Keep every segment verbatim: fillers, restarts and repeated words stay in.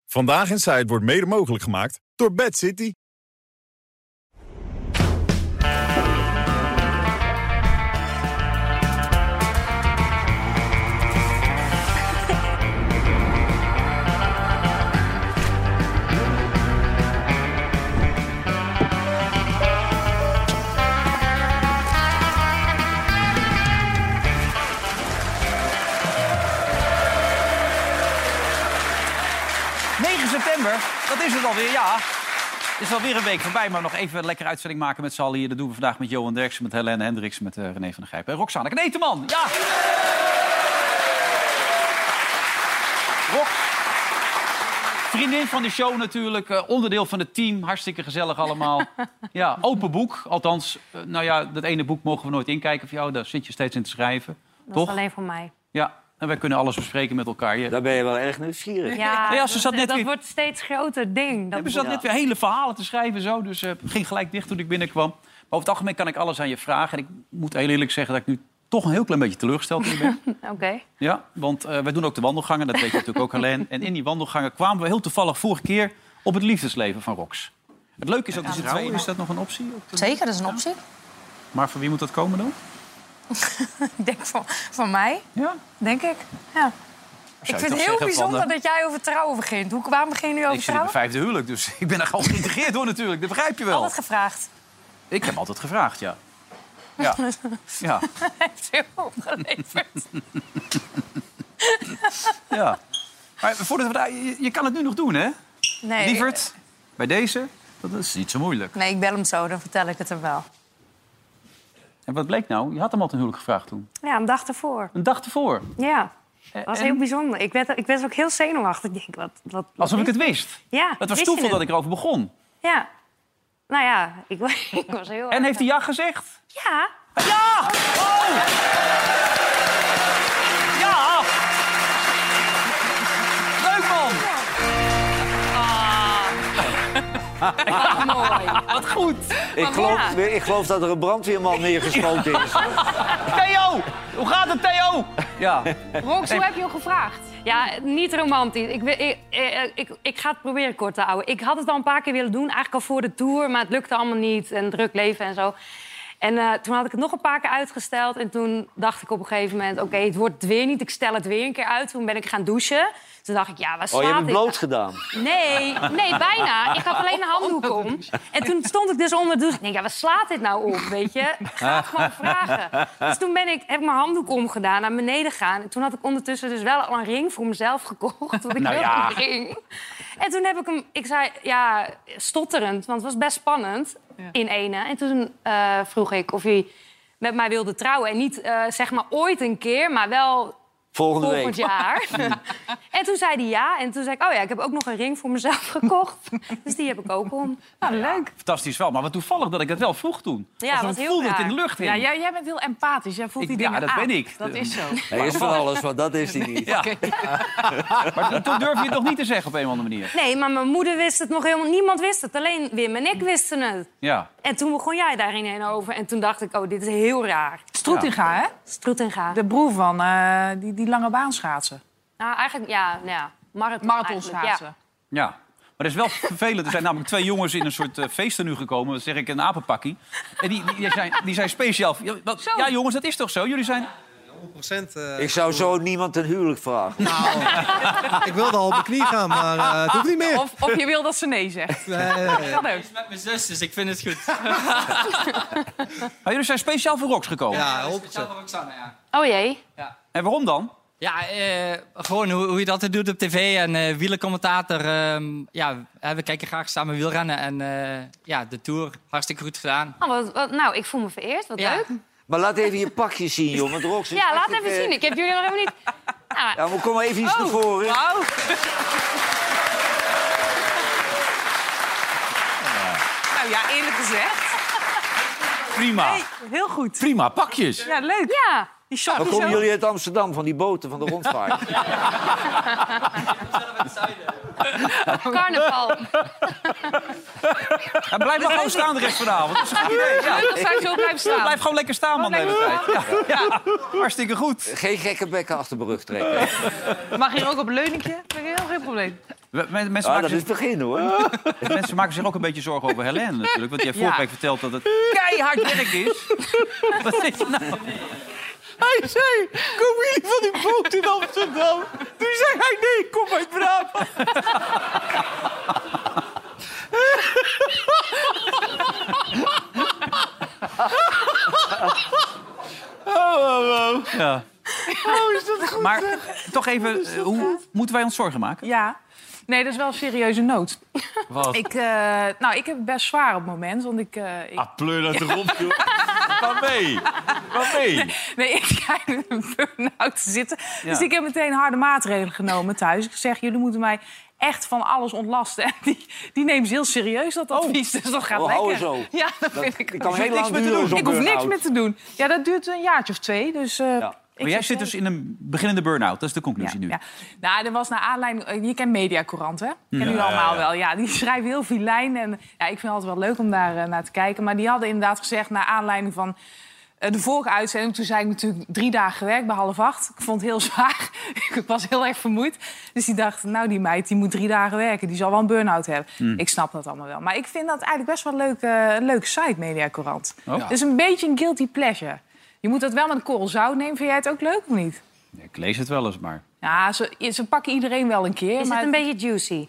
Vandaag in Zuid wordt mede mogelijk gemaakt door Bad City. negen september, dat is het alweer, ja. Het is alweer een week voorbij, maar nog even een lekkere uitzending maken met z'n allen hier. Dat doen we vandaag met Johan Derksen, met Helene Hendricks, met uh, René van der Gijpen. En Roxane Kneteman, ja! Rox, vriendin van de show natuurlijk, uh, onderdeel van het team. Hartstikke gezellig allemaal. Ja, open boek, althans. Uh, nou ja, dat ene boek mogen we nooit inkijken voor jou. Daar zit je steeds in te schrijven, dat toch? is alleen voor mij. Ja. En wij kunnen alles bespreken met elkaar. Je... Daar ben je wel erg nieuwsgierig. Ja, ja, ze zat net dat weer... wordt steeds groter ding. Dat ja, ze zat net weer hele verhalen te schrijven. Zo, dus het uh, ging gelijk dicht toen ik binnenkwam. Maar over het algemeen kan ik alles aan je vragen. En ik moet heel eerlijk zeggen dat ik nu toch een heel klein beetje teleurgesteld in ben. Oké. Okay. Ja, want uh, wij doen ook de wandelgangen. Dat weet je natuurlijk ook, Helene. En in die wandelgangen kwamen we heel toevallig vorige keer op het liefdesleven van Rox. Het leuke is ook, ja, trouwen. Is dat nog een optie? Zeker, dat is een optie. Maar voor wie moet dat komen dan? Ik denk van, van mij. Ja? Denk ik, ja. Ik vind het heel bijzonder van, uh... dat jij over trouwen begint. Hoe, waarom begin je nu over ik trouwen? Ik zit in de vijfde huwelijk, dus ik ben daar gewoon geïntegreerd hoor natuurlijk. Dat begrijp je wel. Altijd gevraagd? Ik heb altijd gevraagd, ja. Ja. Ja. Hij heeft veel opgeleverd. Ja. Maar voordat we daar, je, je kan het nu nog doen, hè? Nee. Lieverd, bij deze, dat is niet zo moeilijk. Nee, ik bel hem zo, dan vertel ik het hem wel. En wat bleek nou? Je had hem al ten huwelijk gevraagd toen. Ja, een dag ervoor. Een dag ervoor? Ja. Dat was en... heel bijzonder. Ik werd, ik werd ook heel zenuwachtig. Ik denk, wat, wat, wat Alsof ik het wist? Ja. Het was toeval dat ik erover begon? Ja. Nou ja, ik, ik was heel... En heeft hij ja gezegd? Ja. Ja! Oh! Ja! Leuk, man! Ah. Mooi. Wat goed. Ik geloof, ja. ik geloof dat er een brandweerman neergeschoten is. Theo! Hoe gaat het, Theo? Ja. Rox, hoe heb je hem gevraagd? Ja, niet romantisch. Ik, ik, ik, ik, ik ga het proberen kort te houden. Ik had het al een paar keer willen doen, eigenlijk al voor de tour. Maar het lukte allemaal niet. En druk leven en zo. En uh, toen had ik het nog een paar keer uitgesteld. En toen dacht ik op een gegeven moment... oké, okay, het wordt het weer niet. Ik stel het weer een keer uit. Toen ben ik gaan douchen. Toen dacht ik, ja, waar slaat Oh, je hebt ik? het bloot gedaan? Nee, nee, bijna. Ik had alleen een handdoek om. En toen stond ik dus onder de douche. Ik denk, ja, waar slaat dit nou op, weet je? Ik ga het gewoon vragen. Dus toen ben ik, heb ik mijn handdoek omgedaan, naar beneden gegaan. En toen had ik ondertussen dus wel al een ring voor mezelf gekocht. Want ik nou, wilde ja. een ring. En toen heb ik hem... Ik zei, ja, stotterend, want het was best spannend ja. in ene. En toen uh, vroeg ik of hij met mij wilde trouwen. En niet, uh, zeg maar, ooit een keer, maar wel... Volgende Volgend week. jaar. En toen zei hij ja. En toen zei ik, oh ja, ik heb ook nog een ring voor mezelf gekocht. Dus die heb ik ook om. Nou, leuk. Fantastisch wel. Maar wat toevallig dat ik het wel vroeg toen. Ja, dat heel voelde raar. het in de lucht in. Ja, jij, jij bent heel empathisch. Jij voelt ik, die dingen Ja, dat aan. ben ik. Dat is zo. Hij is van alles, want dat is hij niet. Ja. Maar toen durf je het nog niet te zeggen op een of andere manier. Nee, maar mijn moeder wist het nog helemaal... Niemand wist het. Alleen Wim en ik wisten het. Ja. En toen begon jij daarin over. En toen dacht ik, oh, dit is heel raar. Stroetinga, hè? Stroetinga. De broer van uh, die, die lange baan schaatsen. Nou, eigenlijk, ja, nou ja. Marathon, Marathon schaatsen. Ja. ja. Maar dat is wel vervelend. Er zijn namelijk twee jongens in een soort uh, feesten nu gekomen. Dat zeg ik, een apenpakkie. En die, die, die, zijn, die zijn speciaal... Ja, wat, ja, jongens, dat is toch zo? Jullie zijn... honderd procent. Uh, ik zou zo niemand een huwelijk vragen. Nou, ik wilde al op mijn knie gaan, maar uh, het hoeft niet meer. Of, of je wil dat ze nee zegt. Nee, nee, nee. Dat is met mijn zus, dus ik vind het goed. Maar jullie zijn speciaal voor Rox gekomen? Ja, honderd procent. Speciaal voor Roxane, ja. Oh jee. Ja. En waarom dan? Ja, uh, gewoon hoe, hoe je dat doet op tv en uh, wielercommentator. Uh, ja, we kijken graag samen wielrennen en uh, ja, de Tour, hartstikke goed gedaan. Oh, wat, wat, nou, ik voel me vereerd. Wat ja. leuk. Maar laat even je pakje zien, joh. Want Rox is ja, laat even uh... zien. Ik heb jullie nog helemaal niet... Nou, ja, maar kom maar even iets oh, naar voren. Wauw. Nou ja, eerlijk gezegd. Prima. Nee, heel goed. Prima, pakjes. Ja, leuk. Ja. Die Dan komen jullie uit Amsterdam, van die boten van de rondvaart. Carnaval. Ja, blijf maar gewoon staan de rest van de avond. Dat is een goed idee. Ja. Dan zou ik zo blijven staan. Blijf gewoon lekker staan, man, de hele tijd. Ja. Ja. Hartstikke goed. Geen gekke bekken achter mijn rug trekken. Mag hier ook op een leuningje? Dat is heel geen probleem. We- men- Mensen, Ah, maken dat is zich, het begin, hoor. mensen maken zich ook een beetje zorgen over Helene natuurlijk. Want die heeft vorige Ja. week verteld dat het keihard werk is. Wat zit je nou? Hij zei, komen jullie van die boot in Amsterdam? Toen zei hij, nee, kom uit Brabant. Oh, oh, oh. Ja. Oh, is dat goed? Maar toch even, eh, hoe moeten wij ons zorgen maken? Ja. Nee, dat is wel een serieuze nood. Wat? Ik, uh, nou, ik heb het best zwaar op het moment. Want ik, uh, ik... Ah, pleur dat erop, joh. Waarmee? Waarmee? Nee, ik krijg in een burn-out te zitten. Ja. Dus ik heb meteen harde maatregelen genomen thuis. Ik zeg, jullie moeten mij echt van alles ontlasten. En die, die nemen ze heel serieus, dat advies. Dus dat gaat Oh, lekker. houden zo. Ja, dat, Dat, vind ik ik kan ook. heel lang meer te duren, doen. zo'n Ik hoef niks burn-out. meer te doen. Ja, dat duurt een jaartje of twee. Dus, uh, Ja. ik Maar jij zeg, zit dus in een beginnende burn-out. Dat is de conclusie ja, nu. ja. Nou, er was naar aanleiding... Je kent Mediacourant, hè? Kennen jullie allemaal ja, ja. wel. Ja, die schrijven heel vilijn. En ja, ik vind het altijd wel leuk om daar uh, naar te kijken. Maar die hadden inderdaad gezegd, naar aanleiding van... Uh, de vorige uitzending, toen zei ik natuurlijk drie dagen gewerkt bij half acht. Ik vond het heel zwaar. Ik was heel erg vermoeid. Dus die dacht, nou die meid die moet drie dagen werken. Die zal wel een burn-out hebben. Hmm. Ik snap dat allemaal wel. Maar ik vind dat eigenlijk best wel een leuke, uh, een leuke site, Mediacourant. Oh. Het is een beetje een guilty pleasure. Je moet dat wel met een korrel zout nemen. Vind jij het ook leuk of niet? Ik lees het wel eens, maar... Ja, ze, ze pakken iedereen wel een keer. Is maar het een beetje juicy?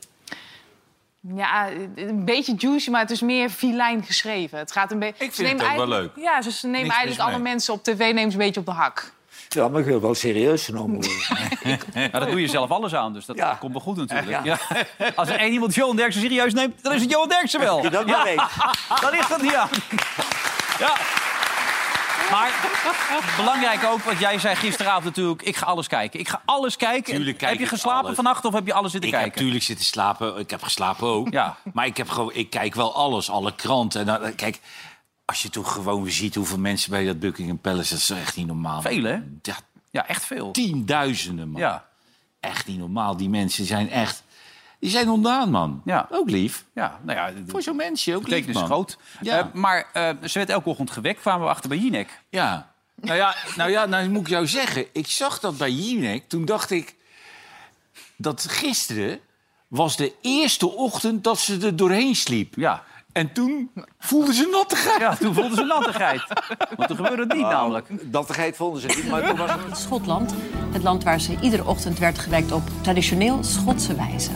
Ja, een beetje juicy, maar het is meer vilijn geschreven. Het gaat een beetje. Ik vind het ook wel leuk. Ja, ze, ze nemen Niks mis eigenlijk alle mee. mensen op tv nemen ze een beetje op de hak. Ja, maar ik wil wel serieus genomen worden. Ja, dat doe je zelf alles aan, dus dat Ja. komt wel goed natuurlijk. Ja. Ja. Als er één iemand Johan Derksen serieus neemt, dan is het Johan Derksen wel. Die dat maar weet. Dan ligt dat niet aan. Ja. Maar belangrijk ook, wat jij zei gisteravond natuurlijk... ik ga alles kijken. Ik ga alles kijken. Tuurlijk kijk heb je ik geslapen alles. vannacht of heb je alles zitten Ik heb kijken? natuurlijk zitten slapen. Ik heb geslapen ook. Ja. Maar ik, heb gewoon, ik kijk wel alles, alle kranten. En dan, kijk, als je toch gewoon weer ziet hoeveel mensen bij dat Buckingham Palace... dat is echt niet normaal. Veel, hè? Ja, Ja, echt veel. tienduizenden, man. Ja. Echt niet normaal. Die mensen zijn echt... Die zijn ontdaan, man. Ja. Ook lief. Ja, nou ja, Voor zo'n mensje ook de lief, betekenis is man. groot. Ja. Uh, maar uh, ze werd elke ochtend gewekt, kwamen we achter bij Jinek. Ja. Nou ja, nou ja, nou moet ik jou zeggen. Ik zag dat bij Jinek. Toen dacht ik... dat gisteren was de eerste ochtend dat ze er doorheen sliep. Ja. En toen voelde ze nattigheid. Ja, toen voelden ze nattigheid. Want toen gebeurde het niet namelijk. Nattigheid vonden ze niet, maar toen was het... Schotland, het land waar ze iedere ochtend werd gewekt op traditioneel Schotse wijze.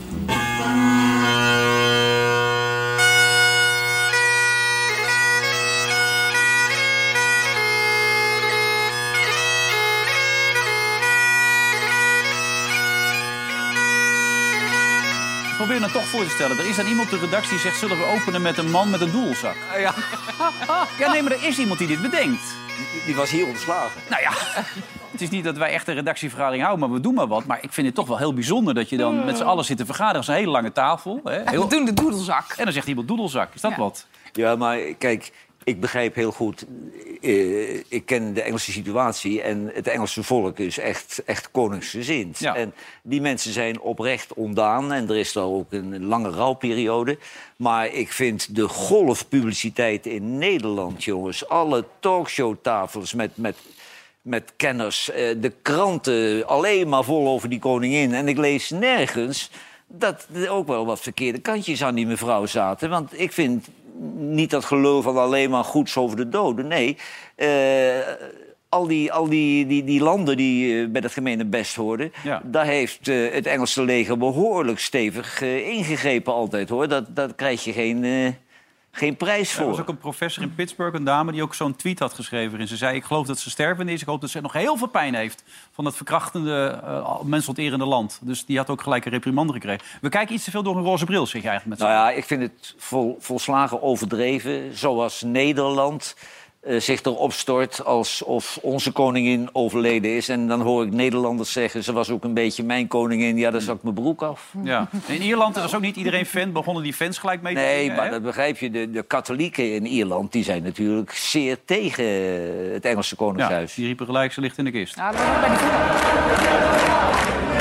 Probeer me toch voor te stellen. Er is dan iemand op de redactie die zegt... zullen we openen met een man met een doelzak? Ja, Ja, nee, maar er is iemand die dit bedenkt. die was hier ontslagen. Nou ja, het is niet dat wij echt een redactievergadering houden... maar we doen maar wat. Maar ik vind het toch wel heel bijzonder... dat je dan met z'n allen zit te vergaderen. Dat is een hele lange tafel. Hè? Heel... We doen de doedelzak. En dan zegt iemand doedelzak. Is dat Ja. wat? Ja, maar kijk, ik begrijp heel goed... eh, ik ken de Engelse situatie en het Engelse volk is echt, echt koningsgezind. Ja. En die mensen zijn oprecht ontdaan en er is daar ook een lange rouwperiode. Maar ik vind de golfpubliciteit in Nederland, jongens... alle talkshowtafels met... met met kenners, eh, de kranten alleen maar vol over die koningin. En ik lees nergens dat er ook wel wat verkeerde kantjes aan die mevrouw zaten. Want ik vind niet dat gelul van alleen maar goeds over de doden. Nee, eh, al, die, al die, die, die landen die eh, bij het gemene best hoorden... Ja. daar heeft eh, het Engelse leger behoorlijk stevig eh, ingegrepen altijd, hoor. Dat, dat krijg je geen... eh, Geen prijs Er voor. was ook een professor in Pittsburgh, een dame... die ook zo'n tweet had geschreven. En ze zei, ik geloof dat ze stervende is. Ik hoop dat ze nog heel veel pijn heeft... van dat verkrachtende, uh, mensonterende land. Dus die had ook gelijk een reprimande gekregen. We kijken iets te veel door een roze bril, zeg je eigenlijk. Met Nou ja, ik vind het vol, volslagen overdreven. Zoals Nederland uh, zich erop stort alsof onze koningin overleden is. En dan hoor ik Nederlanders zeggen... ze was ook een beetje mijn koningin. Ja, dan zak ik mijn broek af. Ja. In Ierland was ook niet iedereen fan. Begonnen die fans gelijk mee te Nee, zingen, maar hè? dat begrijp je. De, de katholieken in Ierland die zijn natuurlijk zeer tegen het Engelse Ja, koningshuis. die riepen gelijk, ze ligt in de kist. Ja, dat was ook bij die voetbal.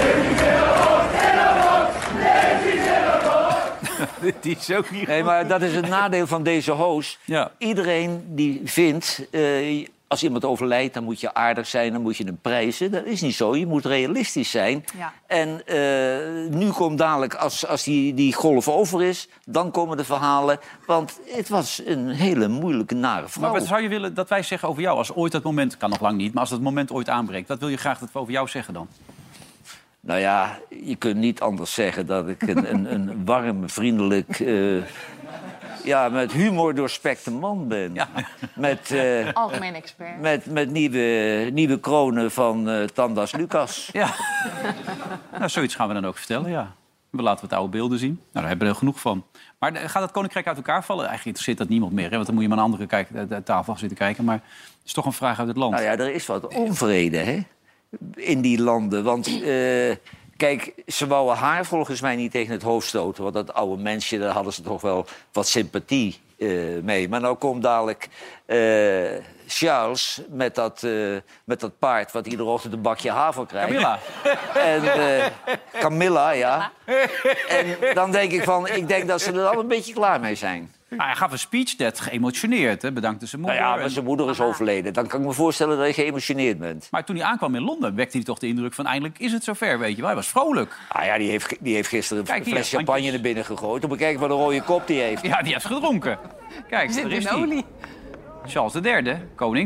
Die is ook niet Nee, maar dat is het nadeel van deze host. Ja. Iedereen die vindt... eh, als iemand overlijdt, dan moet je aardig zijn, dan moet je hem prijzen. Dat is niet zo, je moet realistisch zijn. Ja. En uh, nu komt dadelijk, als, als die, die golf over is, dan komen de verhalen. Want het was een hele moeilijke, nare vrouw. Maar wat zou je willen dat wij zeggen over jou? Als ooit dat moment, kan nog lang niet, maar als dat moment ooit aanbreekt... wat wil je graag dat we over jou zeggen dan? Nou ja, je kunt niet anders zeggen dat ik een, een, een warm, vriendelijk... Uh, ja, met humor doorspekte man ben. Ja. Met, uh, algemeen expert. Met, met nieuwe, nieuwe kronen van uh, Tandas Lucas. Ja. Nou, zoiets gaan we dan ook vertellen, ja. We laten wat oude beelden zien. Nou, daar hebben we er genoeg van. Maar gaat dat koninkrijk uit elkaar vallen? Eigenlijk interesseert dat niemand meer, hè? Want dan moet je maar een andere kijk, de, de tafel zitten kijken. Maar het is toch een vraag uit het land. Nou ja, er is wat onvrede, hè? In die landen. Want uh, kijk, ze wouden haar volgens mij niet tegen het hoofd stoten. Want dat oude mensje, daar hadden ze toch wel wat sympathie uh, mee. Maar nou komt dadelijk uh, Charles met dat, uh, met dat paard... wat iedere ochtend een bakje haver krijgt. Camilla. En, uh, Camilla, ja. En dan denk ik van, ik denk dat ze er al een beetje klaar mee zijn. Nou, hij gaf een speech net geëmotioneerd, hè? Bedankte zijn moeder. Nou ja, maar zijn moeder is overleden. Dan kan ik me voorstellen dat je geëmotioneerd bent. Maar toen hij aankwam in Londen, wekte hij toch de indruk van... eindelijk is het zover, weet je wel. Hij was vrolijk. Ah ja, die heeft, die heeft gisteren Kijk, een fles hier, champagne naar binnen gegooid. Om te kijken wat een rode kop die heeft. Ja, die heeft gedronken. Kijk, daar is hij. Charles de derde, koning.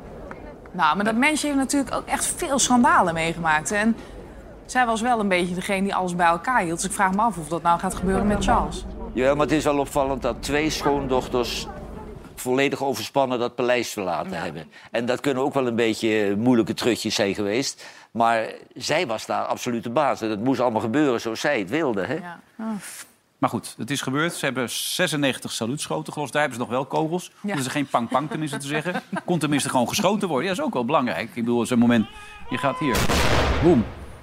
Nou, maar dat mensje heeft natuurlijk ook echt veel schandalen meegemaakt. En zij was wel een beetje degene die alles bij elkaar hield. Dus ik vraag me af of dat nou gaat gebeuren met Charles. Ja, maar het is wel opvallend dat twee schoondochters volledig overspannen dat paleis verlaten ja. hebben. En dat kunnen ook wel een beetje moeilijke trutjes zijn geweest. Maar zij was daar absoluut de baas. Het moest allemaal gebeuren zoals zij het wilde. Hè? Ja. Oh. Maar goed, het is gebeurd. Ze hebben zesennegentig saluutschoten gelost. Daar hebben ze nog wel kogels. Ja. Dus er geen pang-pang tenminste te zeggen. Kon tenminste gewoon geschoten worden. Ja, dat is ook wel belangrijk. Ik bedoel, zo'n moment... Je gaat hier. Boem.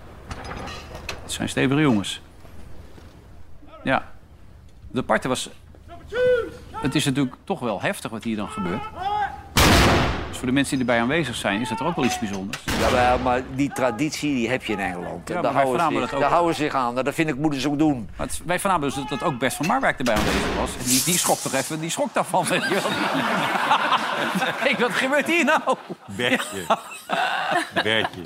Het zijn stevige jongens. Ja. De aparte was... Het is natuurlijk toch wel heftig wat hier dan gebeurt. Dus voor de mensen die erbij aanwezig zijn, is dat er ook wel iets bijzonders. Ja, maar die traditie die heb je in Engeland. Ja, daar houden ze zich, ook... houden zich aan. Dat vind ik moeten ze ook doen. Maar het, wij vernamen dus dat ook Bert van Marwijk erbij aanwezig was. Die, die schrok toch even, die schrok daarvan. Weet je wel. Ik, wat gebeurt hier nou? Bertje. Bertje.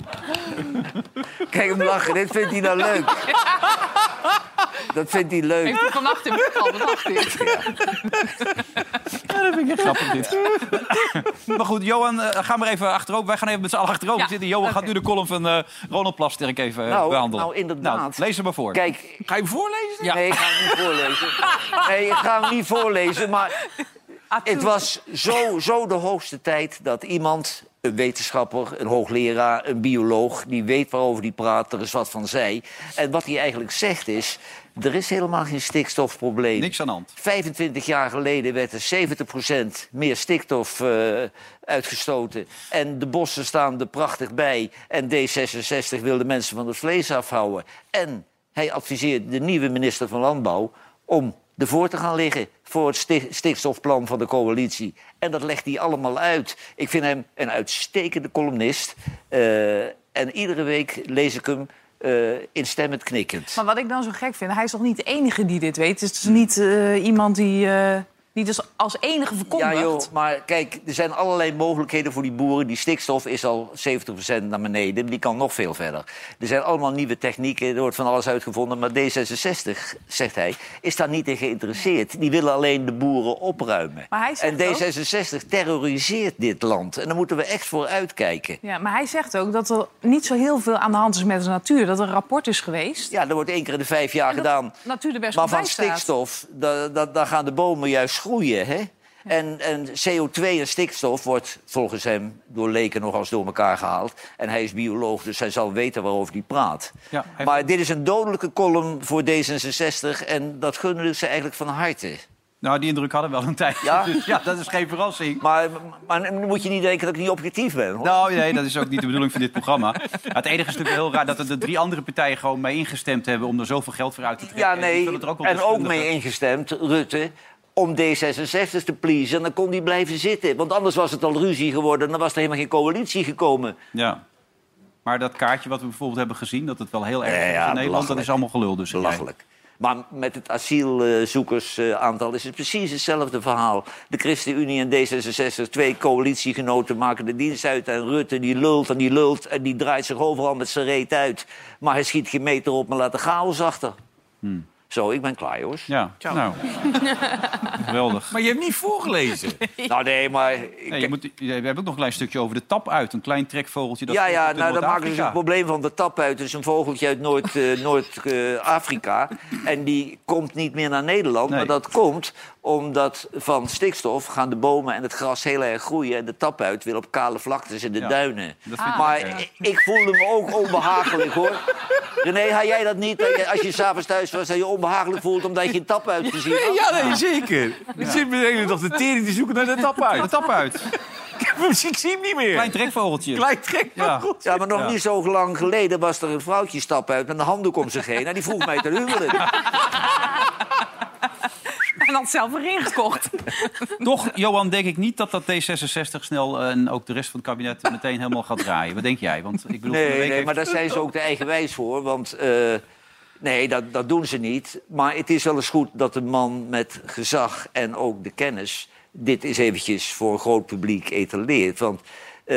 Kijk hem lachen, dit vindt hij nou leuk. Dat vindt hij leuk. Heeft hij vannacht in bed al bedacht dit? Ja. Ja, dat vind ik grappig dit. Maar goed, Johan, uh, ga maar even achterover. Wij gaan even met z'n allen achterover ja. zitten. Johan okay. gaat nu de column van uh, Ronald Plasterk even uh, nou, behandelen. Nou, inderdaad. Nou, lees hem maar voor. Kijk, ga je hem voorlezen? Ja. Nee, ik ga hem niet voorlezen. Nee, ik ga hem niet voorlezen, maar... Het was zo, zo de hoogste tijd dat iemand, een wetenschapper, een hoogleraar, een bioloog... die weet waarover die praat, er is wat van zei. En wat hij eigenlijk zegt is, er is helemaal geen stikstofprobleem. Niks aan de hand. vijfentwintig jaar geleden werd er zeventig procent meer stikstof uh, uitgestoten. En de bossen staan er prachtig bij. En D zesenzestig wil de mensen van het vlees afhouden. En hij adviseert de nieuwe minister van Landbouw om... ervoor te gaan liggen voor het stikstofplan van de coalitie. En dat legt hij allemaal uit. Ik vind hem een uitstekende columnist. Uh, en iedere week lees ik hem uh, instemmend knikkend. Maar wat ik dan zo gek vind, hij is toch niet de enige die dit weet? Het is dus niet uh, iemand die... Uh... die dus als enige verkondigt. Ja, joh, maar kijk, er zijn allerlei mogelijkheden voor die boeren. Die stikstof is al zeventig procent naar beneden. Die kan nog veel verder. Er zijn allemaal nieuwe technieken. Er wordt van alles uitgevonden. Maar D zesenzestig, zegt hij, is daar niet in geïnteresseerd. Die willen alleen de boeren opruimen. Maar hij zegt en D zesenzestig ook... terroriseert dit land. En daar moeten we echt voor uitkijken. Ja, maar hij zegt ook dat er niet zo heel veel aan de hand is met de natuur. Dat er een rapport is geweest. Ja, dat wordt één keer in de vijf jaar gedaan. Natuur er best maar van stikstof, daar gaan de bomen juist groeien, hè? Ja. En, en C O twee en stikstof wordt volgens hem door leken nog als door elkaar gehaald. En hij is bioloog, dus hij zal weten waarover hij praat. Ja, hij... Maar dit is een dodelijke column voor D zesenzestig en dat gunnen ze eigenlijk van harte. Nou, die indruk hadden we wel een tijd. Ja? Dus ja, dat is geen verrassing. Maar, maar dan moet je niet denken dat ik niet objectief ben, hoor. Nou, nee, dat is ook niet de bedoeling van dit programma. Het enige is natuurlijk heel raar dat er de drie andere partijen gewoon mee ingestemd hebben om er zoveel geld voor uit te trekken. Ja, nee, en ook, en ook mee ingestemd, Rutte, om D zesenzestig te pleasen. En dan kon die blijven zitten. Want anders was het al ruzie geworden en dan was er helemaal geen coalitie gekomen. Ja. Maar dat kaartje wat we bijvoorbeeld hebben gezien, dat het wel heel erg is ja, ja, in Nederland, dat is allemaal gelul. Dus belachelijk. Maar met het asielzoekersaantal is het precies hetzelfde verhaal. De ChristenUnie en D zesenzestig, twee coalitiegenoten, maken de dienst uit. En Rutte die lult en die lult en die draait zich overal met zijn reet uit. Maar hij schiet geen meter op, maar laat de chaos achter. Hmm. Zo, ik ben klaar, jongens. Ja, nou. Geweldig. Maar je hebt niet voorgelezen. Nou, nee, maar... Ik... Nee, je moet, we hebben ook nog een klein stukje over de tap uit. Een klein trekvogeltje. Dat ja, ja, nou, dan maken ze het probleem van de tap uit. Het is een vogeltje uit Noord-Afrika. Uh, Noord, uh, en die komt niet meer naar Nederland. Nee. Maar dat komt omdat van stikstof gaan de bomen en het gras heel erg groeien. En de tap uit wil op kale vlaktes in de ja. duinen. Ah. Maar ja. ik, ik voelde me ook onbehagelijk, hoor. René, had jij dat niet? Als je s'avonds thuis was, dat je onbehagelijk voelt omdat je geen tap uit gezien had? Ja, nee, zeker. Ja. Ik zit me de hele dag de tering te zoeken naar de tap uit. De tap uit. Ik zie hem niet meer. Klein trekvogeltje. Klein trekvogeltje. Ja, maar nog ja. niet zo lang geleden was er een vrouwtje stap uit met een handdoek om zich heen. En die vroeg mij te huwelijk. En had zelf erin gekocht. Toch, Johan, denk ik niet dat dat D zesenzestig snel uh, en ook de rest van het kabinet meteen helemaal gaat draaien. Wat denk jij? Want, ik bedoel, nee, nee heeft... maar daar zijn ze ook te eigenwijs voor. Want uh, nee, dat, dat doen ze niet. Maar het is wel eens goed dat een man met gezag en ook de kennis dit eens eventjes voor een groot publiek etaleert. Want uh,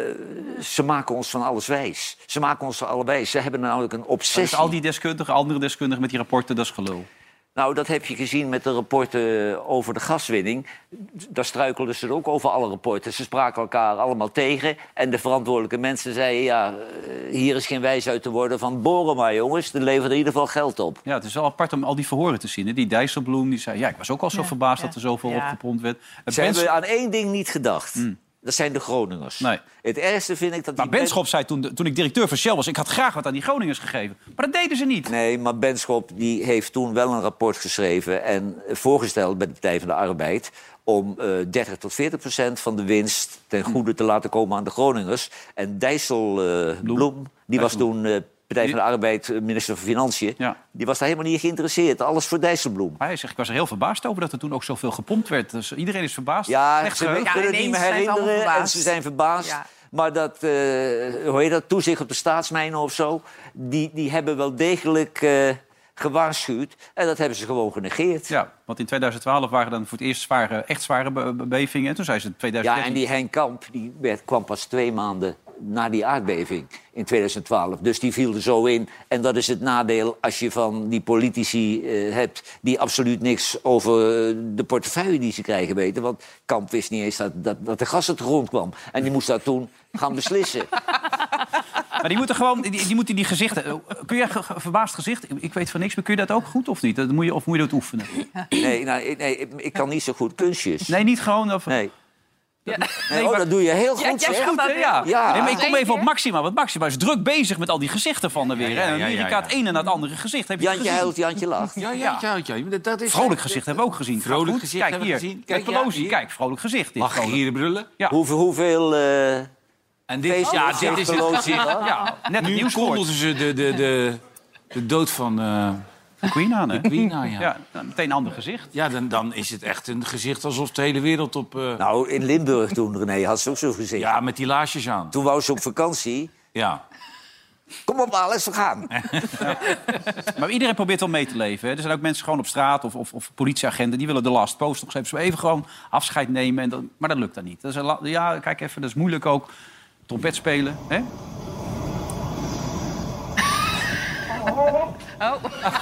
ze maken ons van alles wijs. Ze maken ons van alles wijs. Ze hebben namelijk een obsessie. Dus al die deskundigen, andere deskundigen met die rapporten, dat is gelul. Nou, dat heb je gezien met de rapporten over de gaswinning. Daar struikelden ze ook over alle rapporten. Ze spraken elkaar allemaal tegen. En de verantwoordelijke mensen zeiden... ja, hier is geen wijs uit te worden van boren maar, jongens. Er levert in ieder geval geld op. Ja, het is wel apart om al die verhoren te zien. Hè? Die Dijsselbloem, die zei... ja, ik was ook al zo ja, verbaasd ja. dat er zoveel ja. opgepompt werd. Ze Bens... hebben aan één ding niet gedacht... Mm. Dat zijn de Groningers. Nee. Het ergste vind ik dat... Maar Benschop zei toen, toen ik directeur van Shell was... ik had graag wat aan die Groningers gegeven. Maar dat deden ze niet. Nee, maar Benschop die heeft toen wel een rapport geschreven... en voorgesteld bij de Partij van de Arbeid... om uh, dertig tot veertig procent van de winst ten goede te laten komen aan de Groningers. En Dijsselbloem, uh, die was toen... Uh, Partij van de Arbeid, minister van Financiën... Ja. die was daar helemaal niet geïnteresseerd. Alles voor Dijsselbloem. Hij zegt, ik was er heel verbaasd over dat er toen ook zoveel gepompt werd. Dus iedereen is verbaasd. Ja, Echt ze kunnen ja, het niet meer herinneren en ze zijn verbaasd. Ja. Maar dat, uh, hoe heet dat, toezicht op de staatsmijnen of zo... die, die hebben wel degelijk uh, gewaarschuwd. En dat hebben ze gewoon genegeerd. Ja, want in tweeduizend twaalf waren dan voor het eerst zware, echt zware be- bevingen. En toen zei ze in tweeduizend dertien... Ja, en die Henk Kamp die werd, kwam pas twee maanden... na die aardbeving in tweeduizend twaalf. Dus die viel er zo in. En dat is het nadeel als je van die politici uh, hebt... die absoluut niks over de portefeuille die ze krijgen weten. Want Kamp wist niet eens dat, dat, dat de gas uit de grond kwam. En die moest dat toen gaan beslissen. Maar die moeten gewoon, die, die moeten die gezichten... Kun je een verbaasd gezicht? Ik weet van niks, maar kun je dat ook goed of niet? Dat moet je, of moet je dat oefenen? Nee, nou, nee, ik kan niet zo goed kunstjes. Nee, niet gewoon... Of... Nee. Ja. Nee, oh, dat doe je heel goed, ja, zeg. Goed, ja. Ja. Nee, maar ik kom even op Maxima. Want Maxima is druk bezig met al die gezichten van de weer. Ja, ja, ja, ja, Amerika ja, ja. het ene na het andere gezicht. Heb je Jantje huilt, Jantje lacht. Ja, ja, ja. ja, ja. Dat is... Vrolijk gezicht hebben we ook gezien. Vrolijk gezicht kijk, hebben we gezien. Kijk, Pelosi, ja, kijk, vrolijk gezicht. Mag hier brullen? Ja. Hoeveel... hoeveel uh... En dit, oh, ja, dit is Pelosi. Ja, net nu kondelden ze de, de, de, de dood van... Uh... Queen aan, hè? Queen aan, ja. ja. Meteen een ander gezicht. Ja, dan, dan is het echt een gezicht alsof de hele wereld op... Uh... Nou, in Limburg toen, René, had ze ook zo'n gezicht. Ja, met die laarsjes aan. Toen wou ze op vakantie. Ja. Kom op, Alex, we gaan. Ja. Maar iedereen probeert wel mee te leven. Hè. Er zijn ook mensen gewoon op straat of, of, of politieagenten... die willen de last post nog even, even gewoon afscheid nemen. En dan, maar dat lukt dan niet. Dat is een, ja, kijk even, dat is moeilijk ook. Trompet spelen, hè? Oh.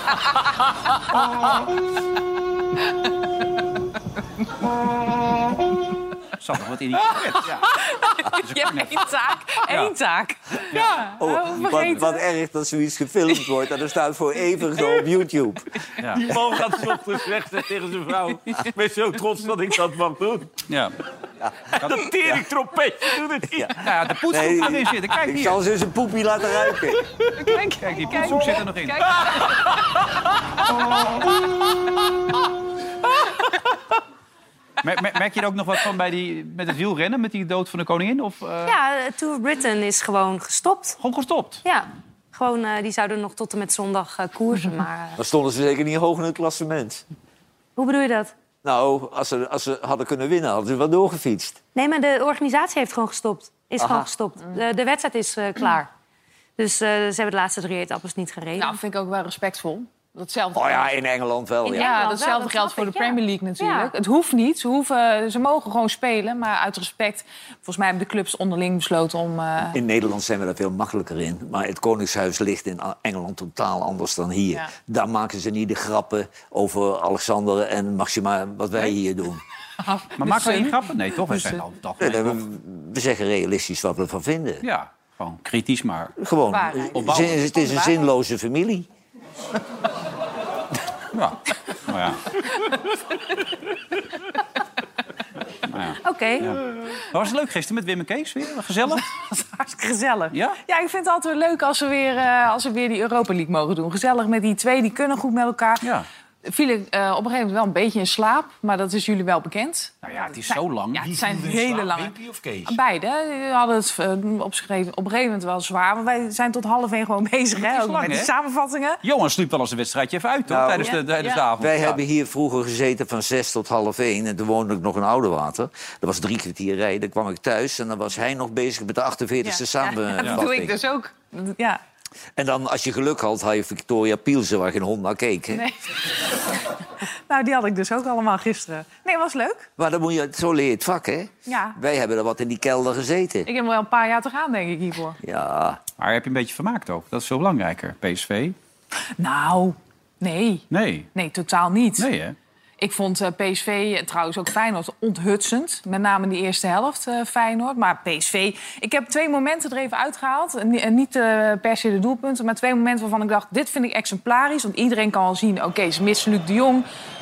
Zat nog wat in die trompet, ja. Je hebt één taak, één ja. taak. Ja. Oh, wat, wat erg dat zoiets gefilmd wordt en er staat voor eeuwig op YouTube. Ja. Die man gaat 's ochtends weg tegen zijn vrouw. Ik ben zo trots dat ik dat mag doen. Ja. Ja. Dat tering trompetje doet het niet. Ja, ja, de poetshoek nee, erin zitten. Kijk ik hier. Ik zal ze eens een poepie laten ruiken. Kijk, kijk die poetshoek zit er nog in. Kijk. Merk, merk je er ook nog wat van bij die, met het wielrennen, met die dood van de koningin? Of, uh... Ja, Tour Britain is gewoon gestopt. Gewoon gestopt? Ja. Gewoon, uh, die zouden nog tot en met zondag uh, koersen. Maar, uh... Dan stonden ze zeker niet hoog in het klassement. Hoe bedoel je dat? Nou, als ze, als ze hadden kunnen winnen, hadden ze wel doorgefietst. Nee, maar de organisatie heeft gewoon gestopt. Is Aha. gewoon gestopt. De, de wedstrijd is uh, klaar. Dus uh, ze hebben de laatste drie etappes niet gereden. Nou, vind ik ook wel respectvol. Datzelfde Oh ja, in Engeland wel, In ja. Ja, Engeland datzelfde wel, dat geldt snap voor de ik, ja. Premier League natuurlijk. Ja. Het hoeft niet. Ze, hoeven, ze mogen gewoon spelen. Maar uit respect, volgens mij hebben de clubs onderling besloten om... Uh... In Nederland zijn we daar veel makkelijker in. Maar het Koningshuis ligt in Engeland totaal anders dan hier. Ja. Daar maken ze niet de grappen over Alexander en Maxima, wat wij hier doen. Maar maken we geen grappen? Nee, toch? We, zijn al, toch Nee, we, we zeggen realistisch wat we ervan vinden. ja, gewoon kritisch, maar... Gewoon, Waarheid. Opbouwend. zin- het is een zinloze familie. Ja, nou ja. Nou ja. Oké. Ja. Maar was het leuk gisteren met Wim en Kees weer? Gezellig? Hartstikke gezellig. Ja? Ja, ik vind het altijd wel leuk als we weer, uh, als we weer die Europa League mogen doen. Gezellig met die twee, die kunnen goed met elkaar. Ja. Viel ik uh, op een gegeven moment wel een beetje in slaap. Maar dat is jullie wel bekend. Nou ja, het is zo lang. Ja, het zijn hele lange... Wimpy of Kees? Beide. We hadden het uh, opgeschreven, op een gegeven moment wel zwaar. Maar wij zijn tot half één gewoon bezig. Hè? is Ook lang, met die hè? samenvattingen. Johan sliep wel eens een wedstrijdje even uit, toch? Nou, tijdens de, ja. tijdens de Ja. avond. Wij Ja. hebben hier vroeger gezeten van zes tot half één. En toen woonde ik nog in Oudewater. Dat was drie kwartier rijden. Dan kwam ik thuis en dan was hij nog bezig met de achtenveertigste samenvatting. dat doe ik dus ook. Ja. En dan, als je geluk had, had je Victoria Pielsen, waar geen hond naar keek. Hè? Nee. Nou, die had ik dus ook allemaal gisteren. Nee, was leuk. Maar dan moet je, zo leer je het vak, hè? Ja. Wij hebben er wat in die kelder gezeten. Ik heb wel een paar jaar te gaan, denk ik, hiervoor. Ja, Maar heb je een beetje vermaakt ook? Dat is veel belangrijker. P S V? Nou, nee. Nee. Nee, totaal niet. Nee, hè? Ik vond uh, P S V, uh, trouwens ook Feyenoord, onthutsend. Met name in de eerste helft, uh, Feyenoord. Maar P S V... Ik heb twee momenten er even uitgehaald. En ni- en niet uh, per se de doelpunten, maar twee momenten waarvan ik dacht... dit vind ik exemplarisch, want iedereen kan al zien... oké, okay, ze missen Luc de Jong,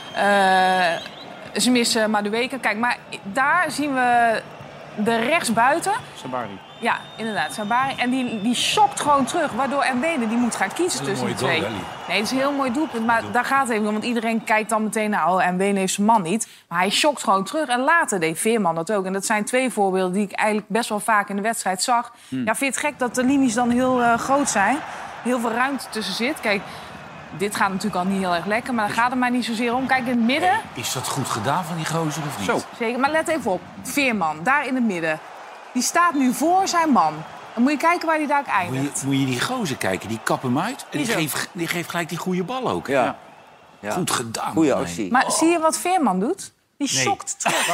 uh, ze missen Madueke. Kijk, maar daar zien we de rechtsbuiten... Sabari. Ja, inderdaad, Sabari. En die, die schokt gewoon terug, waardoor Mbene die moet gaan kiezen Dat is een tussen die mooie twee. goal, hè, Nee, dat is een heel mooi doelpunt, maar daar gaat het even om. Want iedereen kijkt dan meteen naar, oh, Mbene heeft zijn man niet. Maar hij schokt gewoon terug en later deed Veerman dat ook. En dat zijn twee voorbeelden die ik eigenlijk best wel vaak in de wedstrijd zag. Hmm. Ja, vind je het gek dat de linies dan heel uh, groot zijn? Heel veel ruimte tussen zit. Kijk, dit gaat natuurlijk al niet heel erg lekker, maar daar gaat het mij niet zozeer om. Kijk, in het midden, Is dat goed gedaan van die gozer of niet? Zo. zeker. Maar let even op, Veerman, daar in het midden. Die staat nu voor zijn man. Dan moet je kijken waar hij daar Moet eindigt. je, moet je die gozer kijken, die kap hem uit. En die Die zo. geeft, die geeft gelijk die goede bal ook. hè? ja. ja. Goed gedaan. Goeie man. actie. Maar zie je wat Veerman doet? Die schokt terug.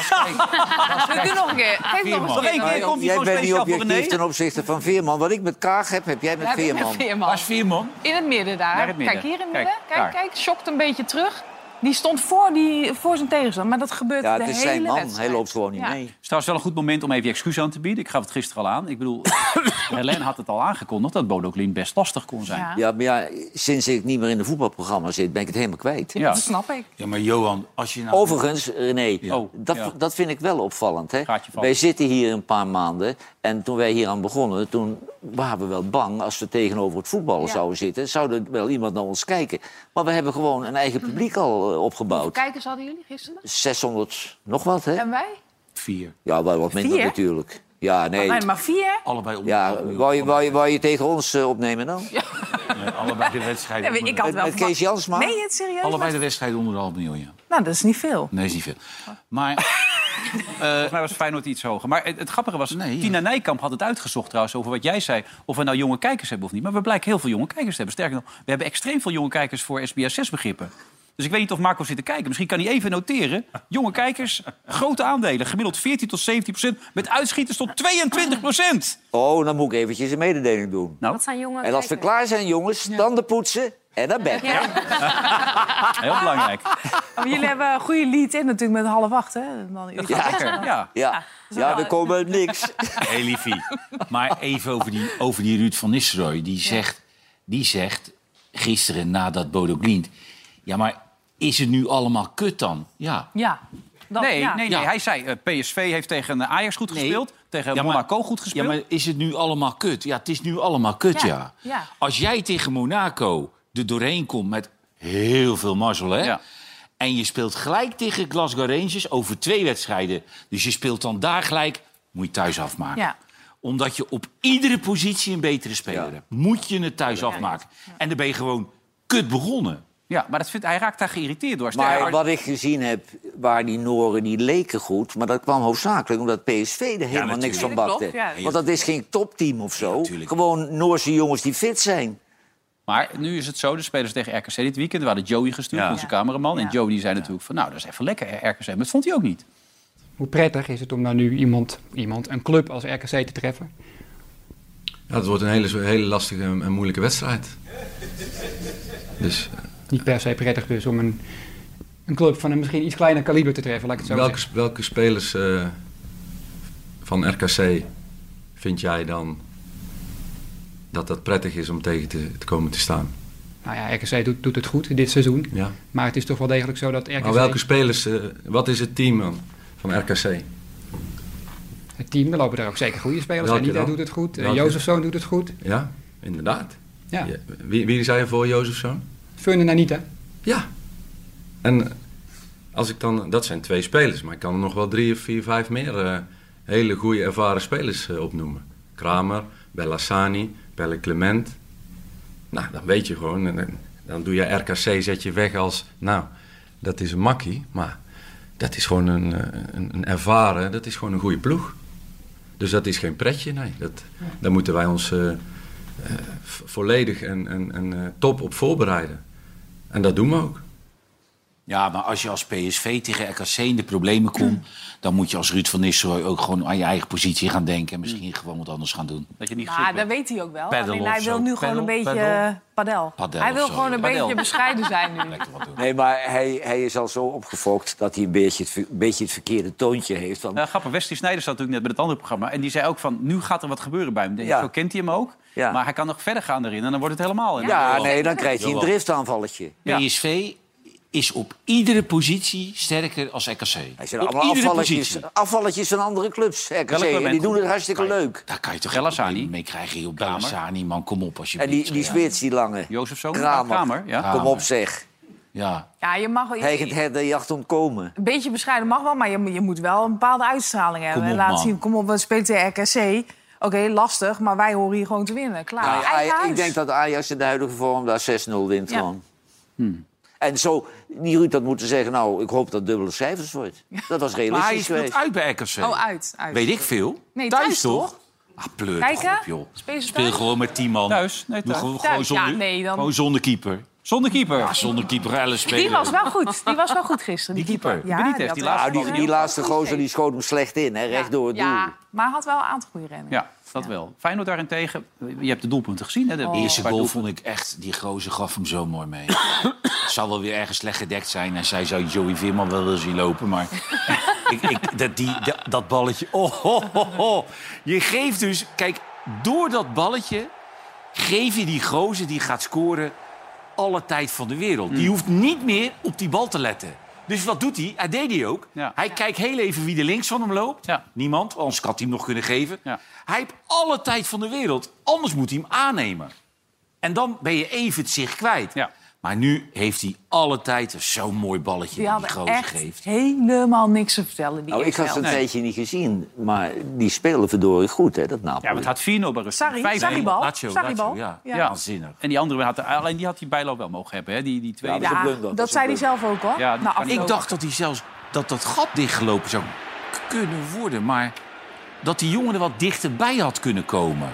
Doe nog een keer. Geef nog eens Nog één keer komt hij Jij gewoon bent niet speciaal voor objectief René. ten opzichte van Veerman. Wat ik met Kaag heb, heb jij met Heb ik Veerman. met Veerman. Waar is Veerman? In het midden daar. Naar het midden. Kijk, hier in het Kijk, midden. Kijk, daar. kijk, schokt een beetje terug. Die stond voor, die, voor zijn tegenstander. Maar dat gebeurt Ja, de het is hele zijn man. wedstrijd. Hij loopt gewoon niet Ja. mee. Het is trouwens wel een goed moment om even excuus aan te bieden. Ik gaf het gisteren al aan. Ik bedoel, Helene had het al aangekondigd dat Bodo Glimt best lastig kon zijn. Ja. Ja, maar ja, sinds ik niet meer in de voetbalprogramma zit, ben ik het helemaal kwijt. Ja. Dat snap ik. Ja, maar Johan, als je nou... Overigens, René, Oh, dat, ja. dat vind ik wel opvallend. Hè? Gaatje vallen. Wij zitten hier een paar maanden en toen wij hier aan begonnen... toen waren we wel bang als we tegenover het voetballen Ja. zouden zitten. Zou er wel iemand naar ons kijken. Maar we hebben gewoon een eigen publiek al eh, Hoeveel opgebouwd. kijkers hadden jullie gisteren? zeshonderd, nog wat, hè? En wij? Vier. Ja, wel wat minder Vier? natuurlijk. Ja, nee. Nee, maar vier? Allebei om. Ja, wou je, wou, je, wou je tegen ons eh, opnemen dan? Ja, allebei de wedstrijd. Nee, ik had Met, wel met verwacht- Kees Jansma? Meen je het serieus? Allebei de wedstrijd onder de half miljoen, ja. Nou, dat is niet veel. Nee, is niet veel. Maar Volgens mij was Feyenoord iets hoger. Maar het, het grappige was, Nee, ja. Tina Nijkamp had het uitgezocht trouwens over wat jij zei. Of we nou jonge kijkers hebben of niet. Maar we blijken heel veel jonge kijkers te hebben. Sterker nog, we hebben extreem veel jonge kijkers voor S B S zes begrippen. Dus ik weet niet of Marco zit te kijken. Misschien kan hij even noteren. Jonge kijkers, grote aandelen. Gemiddeld veertien tot zeventien procent. Met uitschieters tot tweeëntwintig procent. Oh, dan moet ik eventjes een mededeling doen. Nou, Wat zijn jonge En als we kijkers? klaar zijn, jongens, tanden poetsen en naar bed. heel belangrijk. Maar jullie hebben een goede lead-in natuurlijk met half acht, hè? Dan Ja. Lekker, ja. Ja, ja we komen niks. Hé, liefie. Maar even over die, over die Ruud van Nistelrooy. Die zegt, die zegt gisteren nadat Bodo Glimt... Ja, maar is het nu allemaal kut dan? Ja. Ja. Dat, Nee, ja. nee, nee. Ja. Hij zei, eh, P S V heeft tegen Ajax goed Nee. gespeeld. Tegen Ja, maar- Monaco goed Ja, gespeeld. maar is het nu allemaal kut? Ja, het is nu allemaal kut, Ja, ja. ja. Als jij tegen Monaco er doorheen komt met heel veel mazzel, hè? Ja. En je speelt gelijk tegen Glasgow Rangers over twee wedstrijden. Dus je speelt dan daar gelijk, moet je thuis afmaken. Ja. Omdat je op iedere positie een betere speler Ja. hebt. Moet je het thuis afmaken. En dan ben je gewoon kut begonnen. Ja, maar dat vindt, hij raakt daar geïrriteerd door. Maar Sterker- wat ik gezien heb, waar die Noren, die leken goed... maar dat kwam hoofdzakelijk omdat P S V er helemaal natuurlijk. niks van Ja, dat bakte. klopt, ja. Want dat is geen topteam of zo. natuurlijk. Gewoon Noorse jongens die fit zijn. Maar nu is het zo, de spelers tegen R K C dit weekend... we hadden Joey gestuurd, Ja. onze cameraman. En Ja. Joey die zei natuurlijk van, nou, dat is even lekker, R K C. Maar dat vond hij ook niet. Hoe prettig is het om nou nu iemand, iemand een club als R K C te treffen? Ja, het wordt een hele, hele lastige en moeilijke wedstrijd. Dus Niet per se prettig dus om een, een club van een misschien iets kleiner kaliber te treffen, laat ik het zo welke, zeggen. welke spelers uh, van R K C vind jij dan dat dat prettig is om tegen te, te komen te staan? Nou ja, R K C doet, doet het goed dit seizoen. Ja. Maar het is toch wel degelijk zo dat R K C... Maar welke spelers, uh, wat is het team dan van R K C? Het team, er lopen daar ook zeker goede spelers. Welke Anita dan? doet het goed, uh, Welke? Jozefzoon doet het goed. Ja, inderdaad. Ja. Ja, wie, wie zei je voor Jozefzoon? Fun en Anita. Ja. En als ik dan, dat zijn twee spelers, maar ik kan er nog wel drie of vier, vijf meer uh, hele goede ervaren spelers uh, opnoemen. Kramer, Bellassani, Pelle Clement. Nou, dan weet je gewoon, en dan, dan doe je R K C, zet je weg als, nou, dat is een makkie, maar dat is gewoon een, een, een ervaren, dat is gewoon een goede ploeg. Dus dat is geen pretje, nee. Dat, daar moeten wij ons uh, uh, volledig en, en, en uh, top op voorbereiden. En dat doen we ook. Ja, maar als je als P S V tegen R K C in de problemen komt... dan moet je als Ruud van Nistelrooy ook gewoon aan je eigen positie gaan denken... en misschien gewoon wat anders gaan doen. Dat je niet Nou, dat weet hij ook wel. Paddle Alleen hij of wil zo. nu gewoon een Paddle, beetje paddle. uh, padel. Padel Hij of wil zo, gewoon een ja. beetje Padel. bescheiden zijn nu. Lekker wat doen. Nee, maar hij, hij is al zo opgefokt dat hij een beetje het, ver- beetje het verkeerde toontje heeft. Van, Uh, grappig, Wesley Sneijder zat natuurlijk net bij het andere programma. En die zei ook van, nu gaat er wat gebeuren bij hem. Ja. Zo kent hij hem ook. Ja. Maar hij kan nog verder gaan erin en dan wordt het helemaal... in. ja, nee, dan krijgt hij een driftaanvalletje. Ja. P S V is op iedere positie sterker als R K C. Hij zijn op allemaal iedere afvalletjes, positie. afvalletjes van andere clubs. R K C, Welk en moment die doen goed? het hartstikke leuk. Daar kan je toch Bellassani? geen probleem mee krijgen, joh. Bellassani, man, kom op als je... En die, die spits, die lange. Jozefzoon, Kramer. Kramer, ja. Kramer. Kom op, zeg. Ja. Ja, je mag Hij gaat herder jacht ontkomen. een beetje bescheiden mag wel, maar je, moet- je moet wel een bepaalde uitstraling hebben. Kom op, en laten man. zien, kom op, we spelen tegen R K C. Oké, lastig, maar wij horen hier gewoon te winnen. Klaar. Nou, Eigen Aj- huis. ik denk dat Ajax in de huidige vorm daar zes nul wint Ja. gewoon. En zo, niet Ruud dat moeten zeggen, nou, ik hoop dat het dubbele cijfers wordt. Dat was Maar hij realistisch speelt geweest. uit bij R K C. Oh, uit. uit. Weet ik veel. Nee, thuis toch? Ah, pleur Kijk, toch hè? op, joh. Spelen ze Speel thuis? gewoon met tien man. Thuis? Nee, Doe thuis. gewoon, Thuis, gewoon ja, zonder, nee, dan- gewoon zonder keeper. Zonder keeper. Ja, zonder keeper, elf spelen. Die was wel goed. Die was wel goed gisteren. Die, Die keeper. Ja, Benitez, die, had die wel- laatste Nou, die, die laatste gozer die schoot hem slecht in, hè, recht door het doel. Ja, maar hij had wel een aantal goede rennen. Ja, dat wel. Feyenoord daarentegen, je hebt de doelpunten gezien. Hè? De De eerste paar goal doelpunten. vond ik echt, die gozer gaf hem zo mooi mee. Het zal wel weer ergens slecht gedekt zijn. En zij zou Joey Veerman wel willen zien lopen. Maar ik, ik, dat, die, dat, dat balletje... Oh, ho, ho, ho. Je geeft dus... Kijk, door dat balletje geef je die gozer die gaat scoren alle tijd van de wereld. Die hoeft niet meer op die bal te letten. Dus wat doet hij? Hij deed hij ook. Ja. Hij kijkt heel even wie er links van hem loopt. Ja. Niemand, anders had hij hem nog kunnen geven. Ja. Hij heeft alle tijd van de wereld. Anders moet hij hem aannemen. En dan ben je even het zicht kwijt. Ja. Maar nu heeft hij alle tijd zo'n mooi balletje Die die die hadden gozer echt geeft. helemaal niks te vertellen. Die Nou, ik eerste had ze een helft. tijdje niet gezien, maar die spelen verdorie goed, hè, dat Napoli. Ja, maar het had vier nul bij rust. Sarri, Vijf- Sarri-bal. Lazio, Sarri-bal. Lazio, ja. Ja. Ja. Waanzinnig. En die andere had, alleen die had die bijloop wel mogen hebben. Hè? Die, die twee. Ja, dat is een Ja, blunder, dat dat is zei een hij zelf ook, hoor. Ja, die Na kan niet afloop. Ik dacht dat hij zelfs dat dat gat dichtgelopen zou k- kunnen worden. Maar dat die jongen er wat dichterbij had kunnen komen.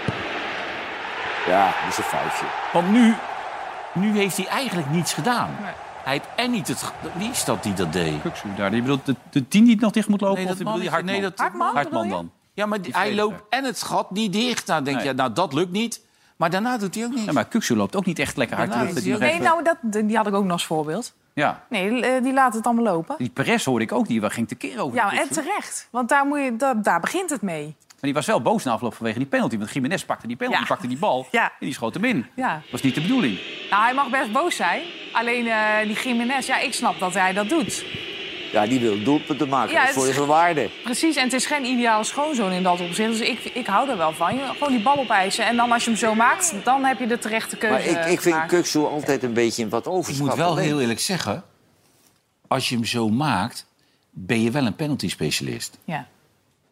Ja, dat is een foutje. Want nu, nu heeft hij eigenlijk niets gedaan. Nee. Hij heeft en niet het... Wie is dat die dat deed? Kuksu daar. Je bedoelt de, de tien die het nog dicht moet lopen? Nee, dat of bedoel je mannetje, Hartman? nee, dat- Hartman, Hartman bedoel je? dan. Ja, maar die- hij verdediger. loopt en het gat niet dicht. Nou, denk Nee. je, nou, dat lukt niet. Maar daarna doet hij ook niks. Ja, maar Kuksu loopt ook niet echt lekker hard Daarna terug. is Dat hij hij nog Nee, even- nou, dat, die had ik ook nog als voorbeeld. Ja. Nee, eh, die laat het allemaal lopen. Die Perez hoorde ik ook, die ging tekeer over. Ja, die en Kuksu. terecht. Want daar, moet je, daar, daar begint het mee. Maar die was wel boos na afloop vanwege die penalty. Want Gimenez pakte die penalty, Ja. pakte die bal Ja. en die schoot hem in. Ja. Was niet de bedoeling. Nou, hij mag best boos zijn. Alleen eh, die Gimenez, ja, ik snap dat hij dat doet. Ja, die wil doelpunten maken, Ja, dat is het voor je is- verwaarde. Precies, en het is geen ideale schoonzoon in dat opzicht. Dus ik, ik hou er wel van. Je, gewoon die bal opeisen. En dan als je hem zo maakt, dan heb je de terechte keuze Maar ik, ik vind gemaakt. Kuksu altijd een beetje wat Ik overschat. moet wel Alleen- heel eerlijk zeggen... als je hem zo maakt, ben je wel een penalty-specialist. Ja.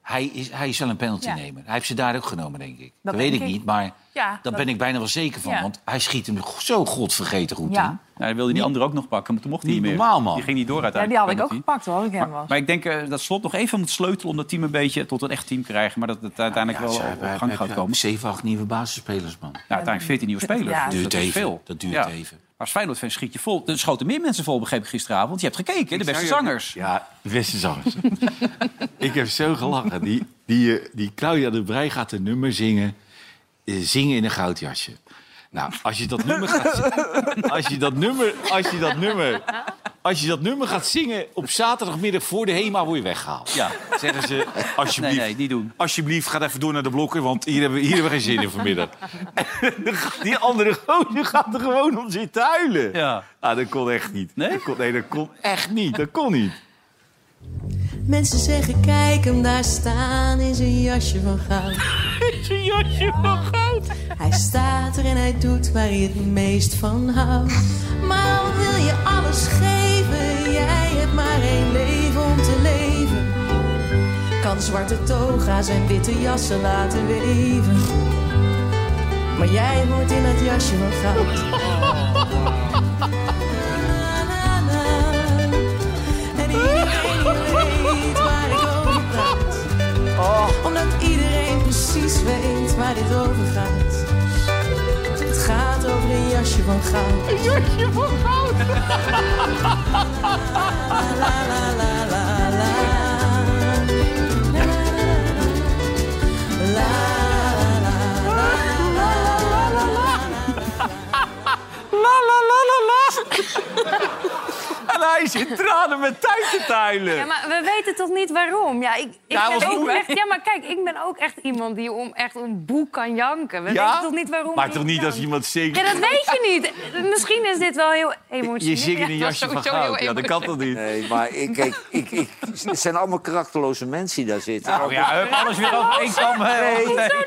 Hij is, hij is wel een penalty Ja. nemen. Hij heeft ze daar ook genomen, denk ik. Dat, denk weet ik ik. niet, maar Ja, daar dat- ben ik bijna wel zeker van. Ja. Want hij schiet hem zo godvergeten goed Ja. in. Ja, hij wilde die andere ook nog pakken, maar toen mocht hij Niet niet meer. normaal, man. Die ging niet door Ja, uiteindelijk. die had ik ook penalty. gepakt hoor, ik hem Maar, was. maar ik denk uh, dat Slot nog even moet sleutelen om dat team een beetje tot een echt team te krijgen. Maar dat het uiteindelijk wel op gang gaat komen. zeven, acht nieuwe basisspelers, man. Ja, uiteindelijk veertien nieuwe spelers. Ja, Dus duurt dat is even. veel. Dat duurt Ja. even. Maar als Feyenoord-fan schiet je vol. Er schoten meer mensen vol, begreep ik gisteravond. Je hebt gekeken, de beste zangers. Ja, de beste zangers. Ik heb zo gelachen. Die, die, eh, die Claudia de Breij gaat een nummer zingen. eh, Zingen in een goudjasje. Nou, als je dat nummer gaat als je dat nummer, als je dat nummer, als je dat nummer gaat zingen op zaterdagmiddag voor de HEMA, word je weggehaald. Ja. Zeggen ze, alsjeblieft, Nee, nee, niet doen. alsjeblieft, ga even door naar de blokken, want hier hebben we, hier hebben we geen zin in vanmiddag. En dan gaat die andere gozer gaat er gewoon om zitten huilen. Ja. Ah, dat kon echt niet. Nee? Dat kon, nee, dat kon echt niet. Dat kon niet. Mensen zeggen, kijk hem daar staan in zijn jasje van goud. In zijn jasje van goud. Hij staat er en hij doet waar hij het meest van houdt. Maar al wil je alles geven, jij hebt maar één leven om te leven. Kan zwarte toga's en witte jassen laten weven. Maar jij hoort in dat jasje van goud. En iedereen weet waar ik over praat. Omdat iedereen precies weet waar dit over gaat. Het gaat over een jasje van goud. Een jasje van goud. La la la la la la. La la la la la la. La la la la la. En hij is in tranen met tijd te huilen. Ja, maar we weten toch niet waarom? Ja, ik, ik Ja, ben was ook goed, hè? echt, ja, maar kijk, ik ben ook echt iemand die om echt een boek kan janken. We Ja? weten toch niet waarom? Maar die toch niet kan. als iemand zingt. Ja, dat weet je niet. Misschien is dit wel heel emotioneel. Je zingt in een Ja, jasje dat van was sowieso goud. heel Ja, dat kan toch niet? Nee, maar ik, kijk, ik, ik, het zijn allemaal karakterloze mensen die daar zitten. Nou ja, hup, alles weer over één kam. hè. Nee.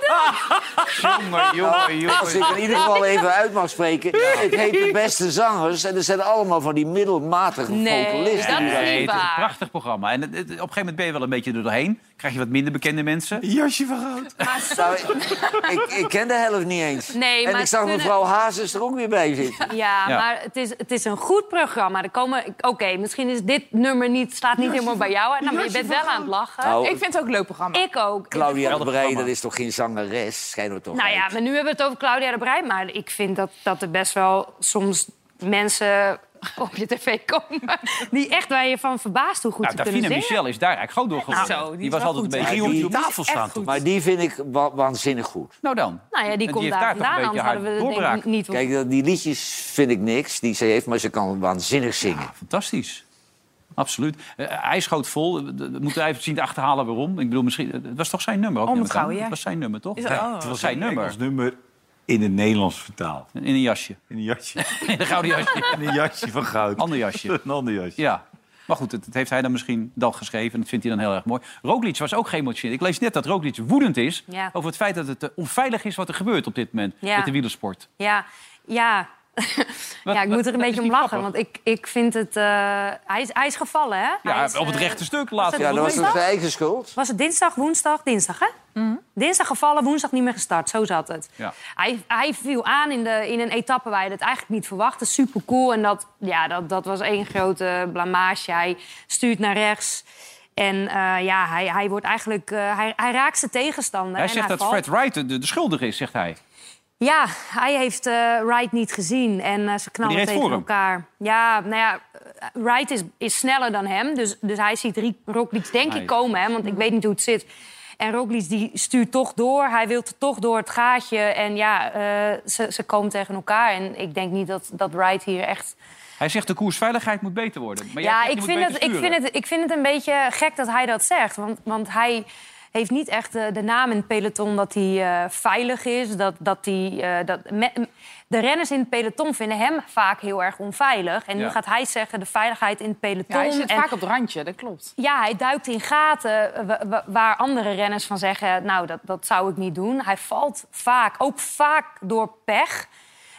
Jongen, jongen, jongen. Als ik in ieder geval even uit mag spreken. Het heet de beste zangers. En er zijn allemaal van die middelmatige Nee, vocalisten. dat die is daar- niet Nee, het is een waar. prachtig programma. En het, het- op een gegeven moment ben je wel een beetje er doorheen. Krijg je wat minder bekende mensen. Jasje van goud. Nou, ik, ik ken de helft niet eens. Nee, en maar ik zag kunnen- mevrouw Hazes er ook weer bij zitten. Ja, Ja. maar het is, het is een goed programma. Er komen, oké, misschien is dit nummer niet, staat niet helemaal bij jou. Nou, maar je bent wel aan het lachen. Nou, Ik vind het ook een leuk programma. Ik ook. Claudia de Breij, programma. dat is toch geen zangeres? Schijnt het toch Nou ja, uit? maar nu hebben we het over Claudia de Breij. Maar ik vind dat, dat er best wel soms mensen op je tv komen... die echt waar je van verbaast hoe goed Nou, ze kunnen Davina zingen. Michel is daar eigenlijk gewoon doorgelopen. Nou, zo, die die is was wel altijd een goed, beetje hè? iemand die op Die- tafel staat. Toch? Maar die vind ik wa- waanzinnig goed. Nou dan. Nou ja, die En komt heeft daar daar toch een vandaan. beetje Anders hadden we haar het denk doorbraak. ik niet... Kijk, dat- die liedjes vind ik niks die ze heeft, maar ze kan waanzinnig zingen. Fantastisch. Absoluut. Uh, hij schoot vol. We moeten even zien te achterhalen waarom. Ik bedoel, misschien, het was toch zijn nummer? Ook, Om neem het ik aan? gauw, ja. Het was zijn nummer, toch? Is dat- oh. Het was zijn nummer. Engels nummer in het Nederlands vertaald. In een jasje. In een jasje. In een gouden jasje. In een jasje van goud. Ander jasje. Een ander jasje. Ja. Maar goed, dat, dat heeft hij dan misschien dat geschreven. En dat vindt hij dan heel erg mooi. Roglic was ook geëmotioneerd. Ik lees net dat Roglic woedend is Ja. over het feit dat het uh, onveilig is wat er gebeurt op dit moment Ja. met de wielersport. Ja, ja. Wat- ja, ik wat- moet er een dat is beetje om niet lachen. grappig. Want ik, ik vind het... eh, hij, is, hij is gevallen, hè? Hij Ja, is, op het eh, rechte stuk was laten. het Ja, dat was woensdag? zijn eigen schuld. Was het dinsdag, woensdag, dinsdag, hè? Dinsdag gevallen, woensdag niet meer gestart. Zo zat het. Ja. Hij, hij viel aan in, de, in een etappe waar je het eigenlijk niet verwachtte. Super cool. En dat, ja, dat, dat was één grote blamage. Hij stuurt naar rechts. En uh, ja, hij, hij wordt eigenlijk... Uh, hij, hij raakt zijn tegenstander. Hij en zegt hij dat valt. Fred Wright de, de schuldige is, zegt hij. Ja, hij heeft uh, Wright niet gezien en uh, ze knallen reed tegen voor hem. elkaar. Ja, nou ja, uh, Wright is, is sneller dan hem, dus, dus hij ziet Rie- Roglic denk Nee. ik komen, hè, want ik weet niet hoe het zit. En Roglic die stuurt toch door, hij wil toch door het gaatje en ja, uh, ze, ze komen tegen elkaar. En ik denk niet dat, dat Wright hier echt... Hij zegt de koersveiligheid moet beter worden. Maar jij Ja, zegt, je ik moet vind, beter het, ik, sturen. vind het, ik vind het een beetje gek dat hij dat zegt. Want, want hij heeft niet echt de, de naam in het peloton dat hij uh, veilig is. Dat, dat hij, uh, dat, me, de renners in het peloton vinden hem vaak heel erg onveilig. En Ja. nu gaat hij zeggen de veiligheid in het peloton. Ja, hij zit en, vaak op het randje, dat klopt. ja, hij duikt in gaten uh, wa- wa- waar andere renners van zeggen... nou, dat, dat zou ik niet doen. Hij valt vaak, ook vaak door pech.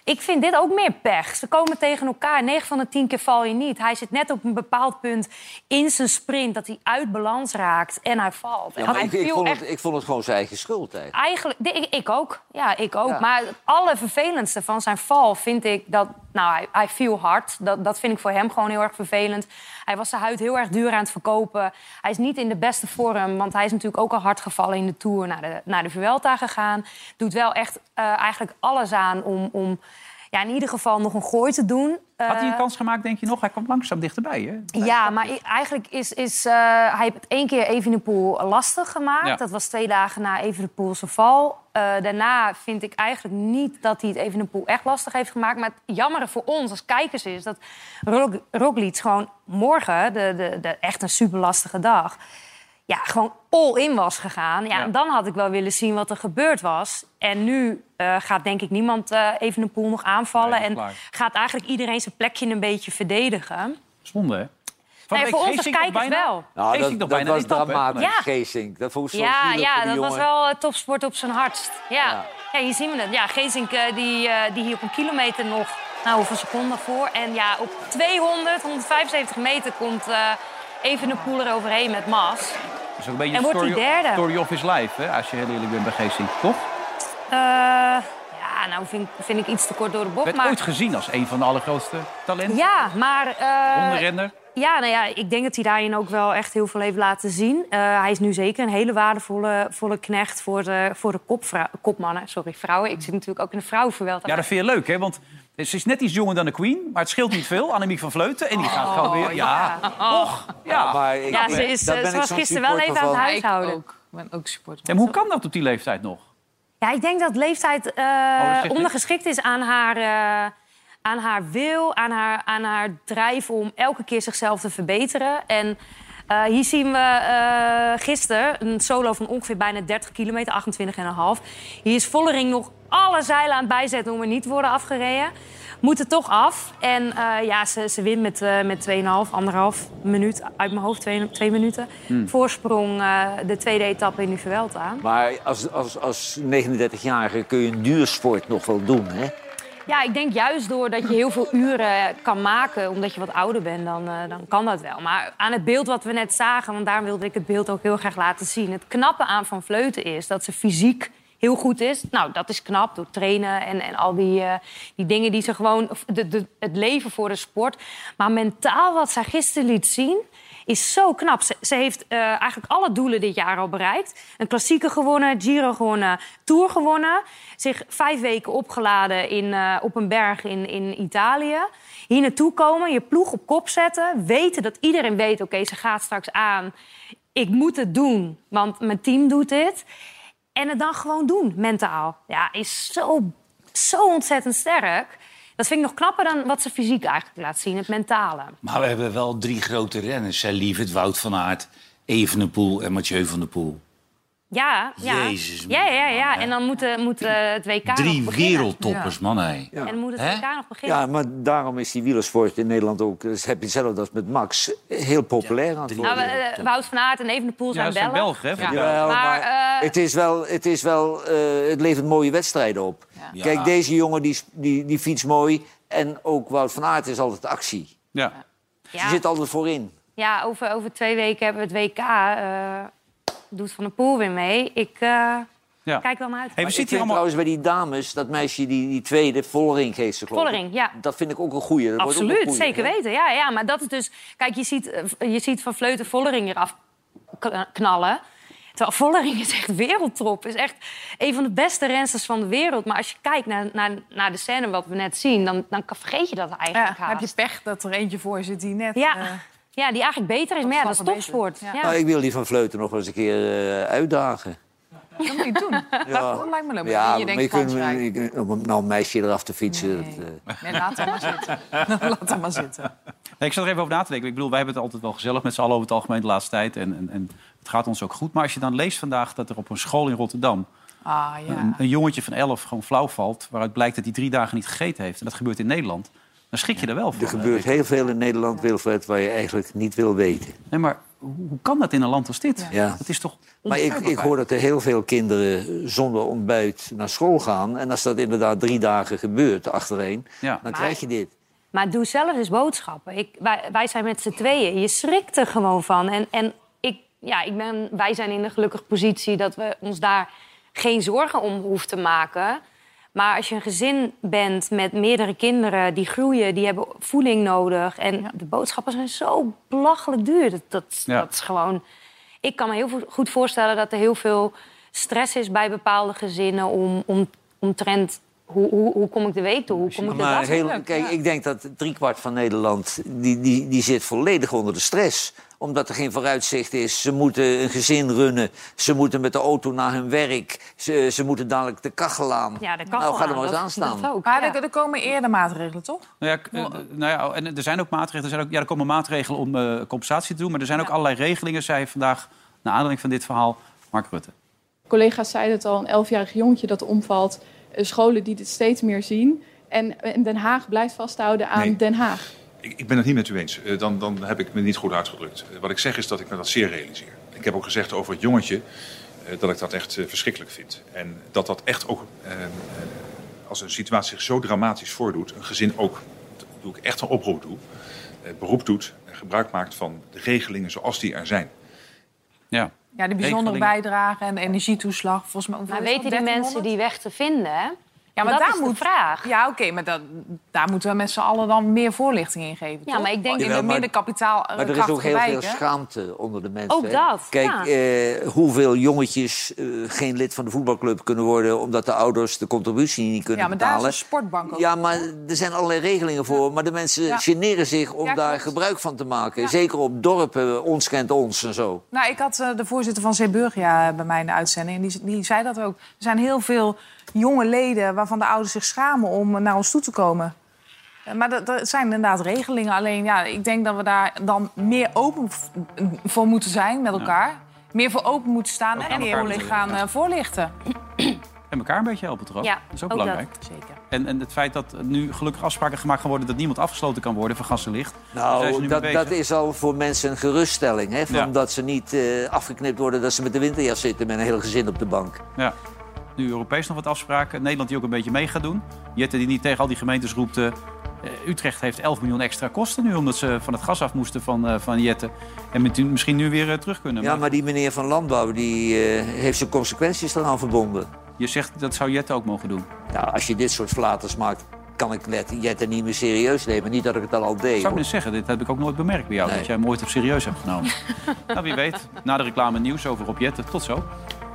Ik vind dit ook meer pech. Ze komen tegen elkaar. negen van de tien keer val je niet. Hij zit net op een bepaald punt in zijn sprint dat hij uit balans raakt en hij valt. Ja, En maar hij ik, ik, viel vond echt... het, ik vond het gewoon zijn eigen schuld eigenlijk. Eigenlijk, ik, ik ook. Ja, ik ook. Ja. Maar het allervervelendste van zijn val vind ik dat... Nou, hij, hij viel hard. Dat, dat vind ik voor hem gewoon heel erg vervelend. Hij was zijn huid heel erg duur aan het verkopen. Hij is niet in de beste vorm, want hij is natuurlijk ook al hard gevallen in de Tour naar de, naar de Vuelta gegaan. Doet wel echt uh, eigenlijk alles aan om, om ja, in ieder geval nog een gooi te doen. Uh, Had hij een kans gemaakt, denk je nog? Hij kwam langzaam dichterbij, hè? Ja, maar i- eigenlijk is, is uh, hij heeft het één keer Evenepoel lastig gemaakt. Ja. Dat was twee dagen na Evenepoel zijn val. Uh, daarna vind ik eigenlijk niet dat hij het Evenepoel echt lastig heeft gemaakt. Maar het jammere voor ons als kijkers is dat Rog- Roglic gewoon morgen, de, de, de echt een super lastige dag, ja, gewoon all-in was gegaan. Ja, Ja. en dan had ik wel willen zien wat er gebeurd was. En nu uh, gaat denk ik niemand uh, Evenepoel nog aanvallen. Nee, dat is en klaar. gaat eigenlijk iedereen zijn plekje een beetje verdedigen. Zonde, hè? Van Nee, de voor week ons als Geesink nog kijkers bijna- wel. Nou, Geesink dat, nog dat bijna was een etappe, hè? dramatisch, Ja. Geesink. Dat vond ik zo Ja, zielig ja, voor die dat was jongen. wel uh, topsport op zijn hardst. Ja, Ja. ja. hier zien we het. Ja, Geesink uh, die, uh, die hier op een kilometer nog... Nou, hoeveel seconden voor? En ja, op tweehonderd, honderdvijfenzeventig meter komt uh, Evenepoel er overheen met Mas. Dat is ook een beetje En de wordt story, hij derde. story of his life, hè? Als je heel eerlijk bent bij Geesink, toch? Uh, ja, nou vind, vind ik iets te kort door de bocht. Werd Maar... ooit gezien als een van de allergrootste talenten. Ja, maar... Uh, Hondenrenner. Ja, nou ja, ik denk dat hij daarin ook wel echt heel veel heeft laten zien. Uh, hij is nu zeker een hele waardevolle volle knecht voor de, voor de kopvrou- kopmannen. Sorry, vrouwen. Ik zit natuurlijk ook in de vrouwenverweld. Ja, dat vind je leuk, hè? Want ze is net iets jonger dan de Queen, maar het scheelt niet veel. Annemiek van Vleuten. En die gaat Oh, gewoon weer... Ja, toch? Ja, maar ik- Ja, ze, is, daar ben ze ik was zo'n gisteren wel even supporter aan het van. huishouden. Ik ben ook supporter. En hoe kan dat op die leeftijd nog? Ja, ik denk dat leeftijd uh, dat zegt ondergeschikt is aan haar, uh, aan haar wil, aan haar, aan haar drijf om elke keer zichzelf te verbeteren. En uh, hier zien we uh, gisteren een solo van ongeveer bijna dertig kilometer, achtentwintig komma vijf. Hier is Vollering nog alle zeilen aan het bijzetten om er niet te worden afgereden. Moet er toch af. En uh, ja, ze, ze wint met, uh, met twee komma vijf, anderhalf minuut, uit mijn hoofd twee, twee minuten. Hmm. Voorsprong uh, de tweede etappe in de Vuelta. Maar als, als, als negenendertigjarige kun je een duursport nog wel doen, hè? Ja, ik denk juist doordat je heel veel uren kan maken, omdat je wat ouder bent, dan, uh, dan kan dat wel. Maar aan het beeld wat we net zagen, want daarom wilde ik het beeld ook heel graag laten zien. Het knappe aan Van Vleuten is dat ze fysiek heel goed is. Nou, dat is knap, door trainen en, en al die, uh, die dingen die ze gewoon... De, de, het leven voor de sport. Maar mentaal, wat zij gisteren liet zien, is zo knap. Ze, ze heeft uh, eigenlijk alle doelen dit jaar al bereikt. Een klassieker gewonnen, Giro gewonnen, Tour gewonnen. Zich vijf weken opgeladen in, uh, op een berg in, in Italië. Hier naartoe komen, je ploeg op kop zetten. Weten dat iedereen weet, oké, okay, ze gaat straks aan. Ik moet het doen, want mijn team doet dit. En het dan gewoon doen, mentaal. Ja, is zo, zo ontzettend sterk. Dat vind ik nog knapper dan wat ze fysiek eigenlijk laat zien, het mentale. Maar we hebben wel drie grote renners. Hè? Lievert, Wout van Aert, Evenepoel en Mathieu van der Poel. Ja, ja. Jezus, ja, ja, ja. man, hè? En dan moet, uh, moet uh, het W K Drie nog beginnen. wereldtoppers, man. Hé. Ja. En dan moet het Hè? W K nog beginnen. Ja, maar daarom is die wielersport in Nederland ook, dat heb je zelf als met Max, heel populair aan het Nou, worden. uh, Wout van Aert en Evenepoel zijn Ja, dat zijn Belgen. Belgen, hè? Ja, Jawel, Maar, maar uh, het is wel, het, is wel uh, het levert mooie wedstrijden op. Ja. Kijk, deze jongen die, die, die fietst mooi. En ook Wout van Aert is altijd actie. Ja. Ze ja, zit altijd voorin. ja over, over twee weken hebben we het W K. Uh, doet Van der Poel weer mee. Ik uh, Ja. kijk wel naar uit. Hey, we Ik zitten vind hier allemaal... trouwens bij die dames, dat meisje, die, die tweede, Vollering geeft ze geloof ik. Vollering, ja. Dat vind ik ook een goeie. Dat wordt ook een Absoluut, goeie, zeker hè? weten. Ja, ja, maar dat is dus... Kijk, je ziet, uh, je ziet Van Vleuten Vollering eraf k- knallen. Terwijl Vollering is echt wereldtop. Is echt een van de beste rensters van de wereld. Maar als je kijkt naar, naar, naar de scène wat we net zien, dan, dan vergeet je dat Ja, eigenlijk heb je haast. pech dat er eentje voor zit die net... Ja. uh, Ja, die eigenlijk beter is. Maar ja, dat is topsport. Ja. Ja. Nou, ik wil die van Vleuten nog wel eens een keer uh, uitdagen. dat moet je doen. Ja. Dat lijkt me leuk. Ja, je maar denkt je kunt kansrijk. je kunt- om een- nou, een meisje eraf te fietsen. Nee. Dat, uh, Nee, laat hem maar zitten. Laat hem maar zitten. Nee, ik zat er even over na te denken. Ik bedoel, wij hebben het altijd wel gezellig met z'n allen over het algemeen de laatste tijd. En, en, en het gaat ons ook goed. Maar als je dan leest vandaag dat er op een school in Rotterdam... Ah, ja. een, een jongetje van elf gewoon flauw valt... waaruit blijkt dat hij drie dagen niet gegeten heeft. En dat gebeurt in Nederland. Dan schrik je er wel voor. er gebeurt heel veel in Nederland, Wilfred, waar je eigenlijk niet wil weten. Nee, maar hoe, hoe kan dat in een land als dit? Ja. Dat is toch Maar ik, ik hoor dat er heel veel kinderen zonder ontbijt naar school gaan. En als dat inderdaad drie dagen gebeurt achtereen, ja. dan krijg je dit. Maar doe zelf eens boodschappen. Ik, wij, wij zijn met z'n tweeën. Je schrikt er gewoon van. En, en ik, ja, ik ben, wij zijn in de gelukkige positie dat we ons daar geen zorgen om hoeven te maken. Maar als je een gezin bent met meerdere kinderen die groeien, die hebben voeding nodig. En ja. de boodschappen zijn zo belachelijk duur. Dat, dat, ja. dat is gewoon... Ik kan me heel goed voorstellen dat er heel veel stress is bij bepaalde gezinnen om, om, omtrent... Hoe, hoe, hoe kom ik de week toe? Hoe kom ik de maar dag heel, toe? Kijk, Ja. ik denk dat driekwart van Nederland die, die, die zit volledig onder de stress. Omdat er geen vooruitzicht is. Ze moeten een gezin runnen. Ze moeten met de auto naar hun werk. Ze, ze moeten dadelijk de kachel aan. Ja, de kachel nou, ga er maar eens dat- aan staan. dat ook, Maar ja. er, er komen eerder maatregelen, toch? Nou ja, k- eh, nou ja, en er zijn ook maatregelen. Er, zijn ook, ja, er komen maatregelen om uh, compensatie te doen. Maar er zijn ook allerlei regelingen, zei vandaag, naar aanleiding van dit verhaal, Mark Rutte. Collega's zeiden het al, een elfjarig jongetje dat omvalt. Uh, scholen die dit steeds meer zien. En, en Den Haag blijft vasthouden aan Nee. Den Haag. Ik, ik ben het niet met u eens. Uh, dan, dan heb ik me niet goed uitgedrukt. Uh, wat ik zeg is dat ik me dat zeer realiseer. Ik heb ook gezegd over het jongetje uh, dat ik dat echt uh, verschrikkelijk vind. En dat dat echt ook, uh, uh, als een situatie zich zo dramatisch voordoet, een gezin ook, doe ik echt een oproep doe, uh, beroep doet en gebruik maakt van de regelingen zoals die er zijn. Ja. Ja, die bijzondere bijdrage en de energietoeslag. Volgens mij, Maar weten die mensen die weg te vinden, hè? Ja, maar dat daar is moet de vraag. Ja, oké, okay, maar dat, daar moeten we met z'n allen dan meer voorlichting in geven. Ja, toch? maar ik denk in Jawel, de maar- middenkapitaal. Maar er is ook heel veel schaamte onder de mensen. Ook hè. dat, Kijk, ja. eh, hoeveel jongetjes eh, geen lid van de voetbalclub kunnen worden omdat de ouders de contributie niet kunnen Ja, maar daar betalen. is een sportbank ook. Ja, maar er zijn allerlei regelingen voor. Maar de mensen Ja. generen zich om Ja, daar klopt. gebruik van te maken. Ja. Zeker op dorpen, ons kent ons en zo. Nou, ik had uh, de voorzitter van Zeeburgia bij mij in de uitzending. En die, die zei dat ook. Er zijn heel veel jonge leden waarvan de ouders zich schamen om naar ons toe te komen. Uh, maar dat, dat zijn inderdaad regelingen. Alleen, ja, ik denk dat we daar dan meer open v- voor moeten zijn met elkaar. Meer voor open moeten staan Ook en aan die elkaar heel natuurlijk, gaan uh, voorlichten. En elkaar een beetje helpen, toch? ook? Ja, dat is ook, ook belangrijk. dat, zeker. En, en het feit dat nu gelukkig afspraken gemaakt gaan worden dat niemand afgesloten kan worden van gas en licht. Daar zijn ze Nou, nu dat, mee dat bezig. is al voor mensen een geruststelling. Hè? Van Ja. Dat ze niet uh, afgeknipt worden dat ze met de winterjas zitten met een heel gezin op de bank. Ja. Nu Europees nog wat afspraken. Nederland die ook een beetje mee gaat doen. Jette die niet tegen al die gemeentes roept... Uh, Utrecht heeft elf miljoen extra kosten nu... omdat ze van het gas af moesten van, uh, van Jette. En met, misschien nu weer uh, terug kunnen. Ja, maar die meneer van Landbouw die, uh, heeft zijn consequenties eraan verbonden. Je zegt dat zou Jette ook mogen doen. Nou, als je dit soort flaters maakt, kan ik Jette niet meer serieus nemen. Niet dat ik het al al deed. Zou ik hoor. net zeggen, dit heb ik ook nooit bemerkt bij jou. Nee. Dat jij hem ooit op serieus hebt genomen. Nou, wie weet. Na de reclame nieuws over Rob Jette. Tot zo.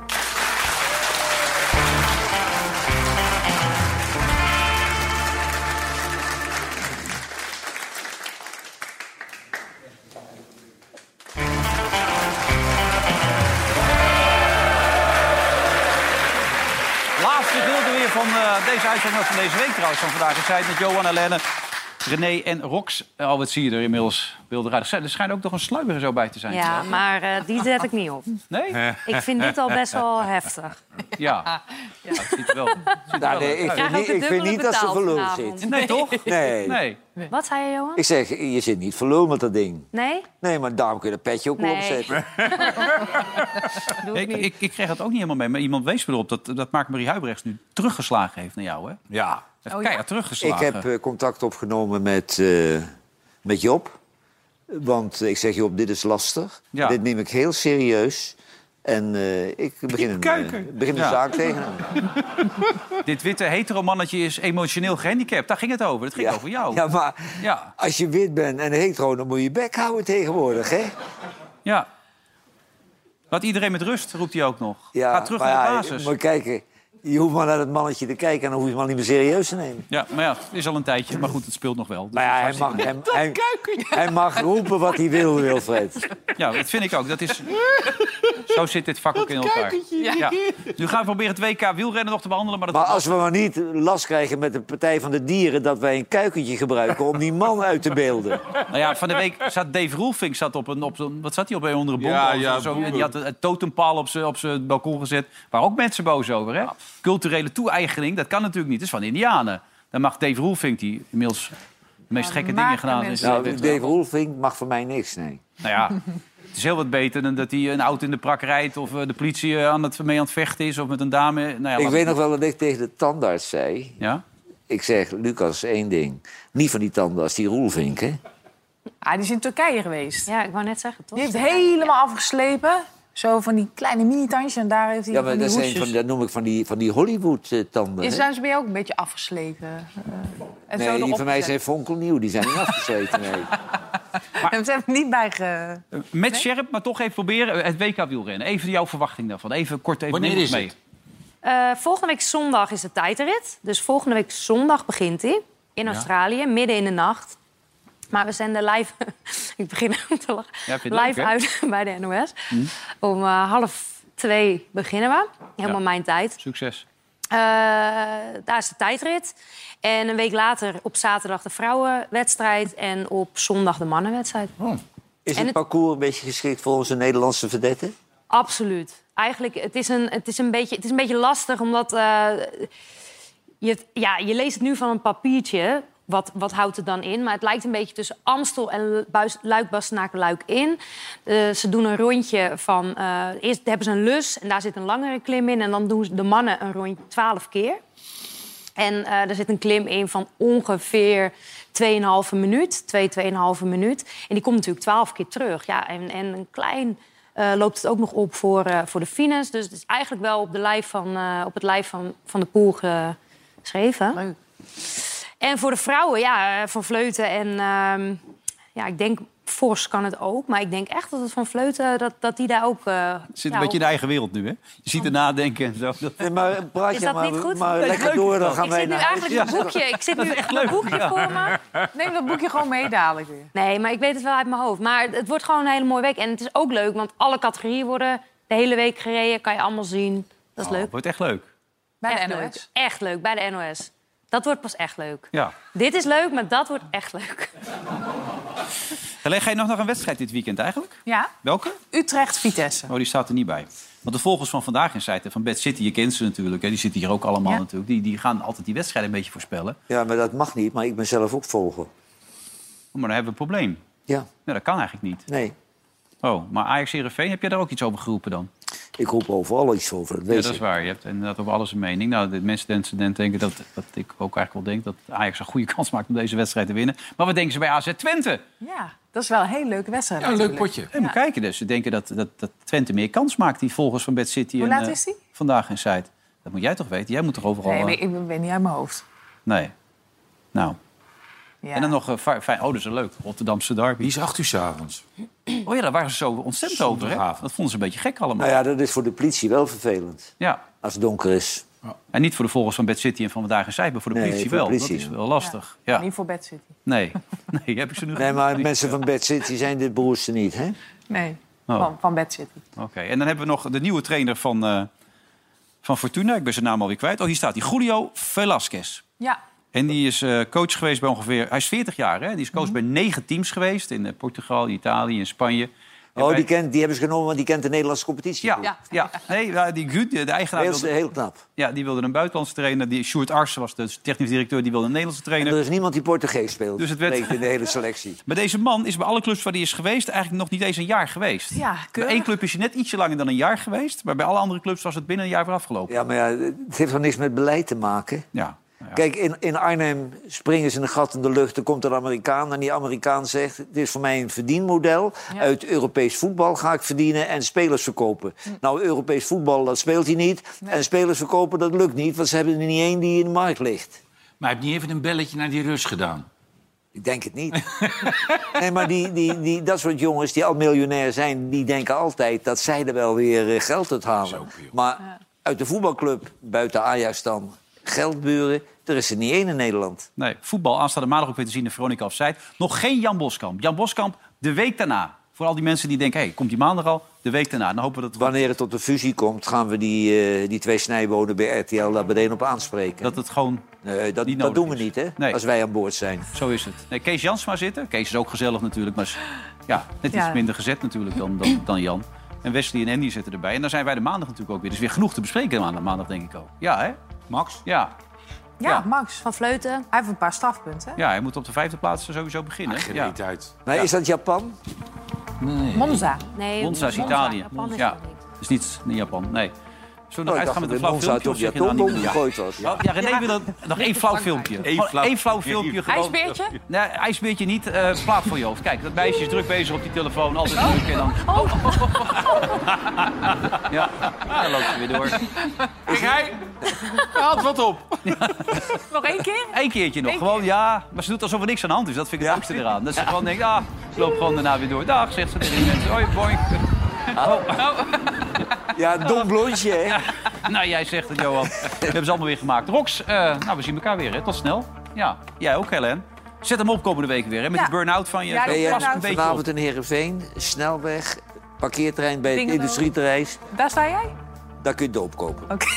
Laatste gedeelte weer van uh, deze uitzending van deze week trouwens. Van vandaag. Ik zei het met Johan, Helene, René en Rox. Oh, wat zie je er inmiddels beelderig. Er schijnt ook nog een sluier er zo bij te zijn. Ja, maar uh, die zet ik niet op. Nee? Ik vind dit al best wel heftig. Ja. Ja. Ja, het ziet er wel, het ziet er Nou, wel nee, ik uit. vind niet, ik vind niet dat ze voor lul vanavond. zit. Nee, toch? Nee. Nee. Wat zei je, Johan? Ik zeg, je zit niet voor lul met dat ding. Nee? Nee, maar daarom kun je dat petje ook wel Nee. opzetten. Ik, ik, ik kreeg het ook niet helemaal mee. Maar iemand wees me erop dat, dat Mark-Marie Huibrechts nu teruggeslagen heeft naar jou, hè? Ja. Heeft Oh, keihard Ik teruggeslagen. heb uh, contact opgenomen met, uh, met Job. Want ik zeg, Job, dit is lastig. Ja. Dit neem ik heel serieus. En uh, ik begin een, uh, begin een Ja. zaak tegen hem. Dit witte hetero-mannetje is emotioneel gehandicapt. Daar ging het over. Het ging Ja. over jou. Ja, maar Ja. als je wit bent en hetero, dan moet je je bek houden tegenwoordig, hè? Ja. Laat iedereen met rust, roept hij ook nog. Ja, Ga terug maar naar de ja, basis. je moet kijken. Je hoeft maar naar het mannetje te kijken en dan hoef je het maar niet meer serieus te nemen. Ja, maar ja, het is al een tijdje. Maar goed, het speelt nog wel. Dus Maar ja, hij mag, hij, hij, hij mag roepen wat hij wil, Wilfred. Ja, dat vind ik ook. Dat is... Zo zit dit vak ook in elkaar. Ja. Nu gaan we proberen het W K wielrennen nog te behandelen. Maar, dat Maar als we maar niet last krijgen met de Partij van de Dieren... dat wij een kuikentje gebruiken om die man uit te beelden. Nou ja, van de week zat Dave Roelvink zat op een, op een... Wat zat hij op een onder een bom? Ja, of ja, zo, boer. en die had een, een totempaal op zijn op zijn balkon gezet. Waar ook mensen boos over, hè? Culturele toe-eigening, dat kan natuurlijk niet. Dat is van de Indianen. Dan mag Dave Roelvink, die inmiddels de meest gekke dingen gedaan heeft. Nou, Dave Roelvink mag voor mij niks, nee. Nou ja, Het is heel wat beter dan dat hij een auto in de prak rijdt... of uh, de politie uh, aan het, mee aan het vechten is of met een dame. Nou ja, ik laat... weet nog wel dat ik tegen de tandarts zei... Ja? Ik zeg, Lucas, één ding. Niet van die tandarts, die Roelvink, hè? Ah, die is in Turkije geweest. Ja, ik wou net zeggen, toch? Die heeft helemaal afgeslepen. Zo van die kleine mini-tandjes en daar heeft hij Ja, maar van die dat, zijn hoesjes. van, dat noem ik van die, van die Hollywood-tanden. Is zijn ze bij jou ook een beetje afgeslepen? Uh, en Nee, die van mij zijn fonkelnieuw. Die zijn niet afgesleten, nee. Maar... En ze hebben er niet bij ge... Met nee? Scherp, maar toch even proberen. Het W K wielrennen. Even jouw verwachting daarvan. Even kort even. Wanneer is mee. het? Uh, volgende week zondag is de tijdrit. Dus volgende week zondag begint hij. In ja. Australië, midden in de nacht. Maar we zenden live... ik begin te lachen. Ja, live leuk, uit bij de N O S. Hm. Om uh, half twee beginnen we. Helemaal ja. mijn tijd. Succes. Uh, daar is de tijdrit. En een week later op zaterdag de vrouwenwedstrijd. En op zondag de mannenwedstrijd. Oh. Is het, het parcours een beetje geschikt voor onze Nederlandse vedetten? Absoluut. Eigenlijk, het is een, het is een, beetje, het is een beetje lastig, omdat... Uh, je, ja, je leest het nu van een papiertje... Wat, wat houdt het dan in? Maar het lijkt een beetje tussen Amstel en Luik-Bastenaken-Luik in. Uh, ze doen een rondje van... Uh, eerst hebben ze een lus en daar zit een langere klim in. En dan doen de mannen een rondje twaalf keer. En uh, er zit een klim in van ongeveer twee komma vijf minuut. Twee, twee komma vijf minuut. En die komt natuurlijk twaalf keer terug. Ja, en, en een klein... Uh, loopt het ook nog op voor, uh, voor de fines. Dus het is eigenlijk wel op, de lijf van, uh, op het lijf van, van de poel geschreven. Leuk. En voor de vrouwen, ja, Van Vleuten en... Uh, ja, ik denk, Vos kan het ook. Maar ik denk echt dat het Van Vleuten, dat, dat die daar ook... Uh, zit ja, een beetje in de eigen wereld nu, hè? Je ziet er nadenken en zo. Nee, maar praat is je dat maar, niet goed? maar lekker door, dan gaan ik wij zit nu naar eigenlijk huis. een boekje. Ik zit nu een boekje ja. voor me. Neem dat boekje gewoon mee dadelijk weer. Nee, maar ik weet het wel uit mijn hoofd. Maar het wordt gewoon een hele mooie week. En het is ook leuk, want alle categorieën worden de hele week gereden. Kan je allemaal zien. Dat is oh, leuk. Wordt echt leuk. Bij echt de N O S? Leuk. Echt leuk, bij de N O S. Dat wordt pas echt leuk. Ja. Dit is leuk, maar dat wordt echt leuk. Helene, ga je nog naar een wedstrijd dit weekend eigenlijk? Ja. Welke? Utrecht-Vitesse. Oh, die staat er niet bij. Want de volgers van Vandaag in Site, van Bad City, je kent ze natuurlijk. Hè, die zitten hier ook allemaal ja. natuurlijk. Die, die gaan altijd die wedstrijd een beetje voorspellen. Ja, maar dat mag niet. Maar ik ben zelf ook volger. Oh, maar dan hebben we een probleem. Ja. Ja, dat kan eigenlijk niet. Nee. Oh, maar Ajax-Heerenveen, heb jij daar ook iets over geroepen dan? Ik roep overal iets over. Dat ja, dat is waar. Je hebt inderdaad over alles een mening. Nou, de mensen denken dat, dat ik ook eigenlijk wel denk... dat Ajax een goede kans maakt om deze wedstrijd te winnen. Maar wat denken ze bij A Z Twente? Ja, dat is wel een hele leuke wedstrijd. Ja, een leuk potje. Ja. Moet kijken dus. Ze denken dat, dat, dat Twente meer kans maakt, die volgers van Bad City. Hoe en, laat uh, is die? Vandaag in Site. Dat moet jij toch weten? Jij moet toch overal... Nee, nee ik ben niet uit mijn hoofd. Nee. Nou... Ja. En dan nog, uh, fijn, oh, dat is leuk, Rotterdamse derby. Die is acht uur 's avonds. Oh ja, daar waren ze zo ontzettend over, hè? Dat vonden ze een beetje gek allemaal. Nou ja, dat is voor de politie wel vervelend. Ja. Als het donker is. Ja. En niet voor de volgers van Bad City en van Vandaag in Site, maar voor de nee, politie voor de wel. politie. Dat is wel lastig. Ja. Ja. Niet voor Bad City. Nee, nee, heb ik ze nu Nee, maar mensen van Bad City zijn de broerste niet, hè? Nee, oh. van, van Bad City. Oké, okay. En dan hebben we nog de nieuwe trainer van, uh, van Fortuna. Ik ben zijn naam alweer kwijt. Oh, hier staat hij. Julio Velasquez. Ja. En die is uh, coach geweest bij ongeveer... Hij is veertig jaar, hè? Die is coach mm-hmm. bij negen teams geweest. In uh, Portugal, Italië, in Spanje. Oh, bij... die, kent, die hebben ze genomen, want die kent de Nederlandse competitie. Ja, ja. ja. Nee, die Guud, de eigenaar... Heel, wilde... heel knap. Ja, die wilde een buitenlandse trainer. Die Sjoerd Arsen was de technisch directeur. Die wilde een Nederlandse trainer. En er is niemand die Portugees speelt. Dus het werd... in de hele selectie. Maar deze man is bij alle clubs waar hij is geweest... eigenlijk nog niet eens een jaar geweest. Ja, bij één club is hij net ietsje langer dan een jaar geweest. Maar bij alle andere clubs was het binnen een jaar weer afgelopen. Ja, maar ja, het heeft wel niks met beleid te maken. Ja. Ja. Kijk, in, in Arnhem springen ze in een gat in de lucht. Er komt een Amerikaan en die Amerikaan zegt... dit is voor mij een verdienmodel. Ja. Uit Europees voetbal ga ik verdienen en spelers verkopen. Hm. Nou, Europees voetbal, dat speelt hij niet. Nee. En spelers verkopen, dat lukt niet. Want ze hebben er niet één die in de markt ligt. Maar hij heeft niet even een belletje naar die Rus gedaan? Ik denk het niet. Nee, maar die, die, die, dat soort jongens die al miljonair zijn... die denken altijd dat zij er wel weer geld uit halen. Zo, maar ja. uit de voetbalclub, buiten Ajax dan... geldburen, er is er niet één in Nederland. Nee, voetbal aanstaande maandag ook weer te zien in Veronica Offside. Nog geen Jan Boskamp. Jan Boskamp de week daarna. Voor al die mensen die denken, hé, hey, komt die maandag al? De week daarna. Dan hopen we dat het... Wanneer het tot de fusie komt, gaan we die, uh, die twee snijbonen bij R T L daar meteen op aanspreken. Dat het gewoon nee, dat, niet dat doen we is. niet, hè? Nee. Als wij aan boord zijn. Zo is het. Nee, Kees Jansma zitten. Kees is ook gezellig natuurlijk, maar is, ja, net ja. iets minder gezet natuurlijk dan, dan, dan Jan. En Wesley en Andy zitten erbij. En dan zijn wij de maandag natuurlijk ook weer. Dus weer genoeg te bespreken maandag, maandag denk ik ook. Ja, hè? Max? Ja. Ja, ja, Max. Van Vleuten. Hij heeft een paar strafpunten. Ja, hij moet op de vijfde plaats sowieso beginnen. Ach, ja. uit. Maar ja. is dat Japan? Nee. Monza. Nee, Monza is Italië. Japan is ja, dat niet. is niet in Japan, nee. Zullen we Oh, nog ik uitgaan dacht met een dat flauw Monza filmpje? op Of zeg je nou Japan niet? gegooid was. Ja, ja René wil dat- nog één flauw filmpje. Eén Gewoon flauw- één flauw filmpje. Gewoon. IJsbeertje? Nee, ijsbeertje niet. eh plaat voor je hoofd. Kijk, dat meisje is druk bezig op die telefoon. Altijd druk en dan... Oh. Ja, dan loopt ze weer door. Kijk, hij haalt wat op. Nog één keer? Eén keertje nog. Eén Gewoon, ja. Maar ze doet alsof er niks aan de hand is. Dat vind ik het leukste eraan. Dat ze gewoon denkt, ah, ik loop gewoon daarna weer door. Dag, zegt ze tegen die mensen. Hoi, boink. Oh. Ja, een dom blondje, hè? Ja. Nou, jij zegt het, Johan. We hebben ze allemaal weer gemaakt. Rox, uh, nou, we zien elkaar weer, hè. Tot snel. Ja, jij ook, Helen. Zet hem op komende week weer, hè. Met Ja. die burn-out van je. Ja, Zo die pas burn-out. een beetje Vanavond op. in Heerenveen, snelweg, parkeerterrein bij het Bingo. industrieterrein. Daar sta jij? Daar kun je doop kopen. Oké.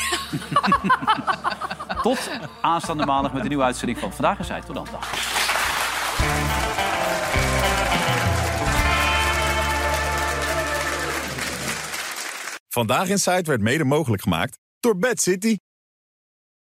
Tot aanstaande maandag met een nieuwe uitzending van Vandaag in Zuid. Tot dan. Dag. Vandaag in Zuid werd mede mogelijk gemaakt door Bad City.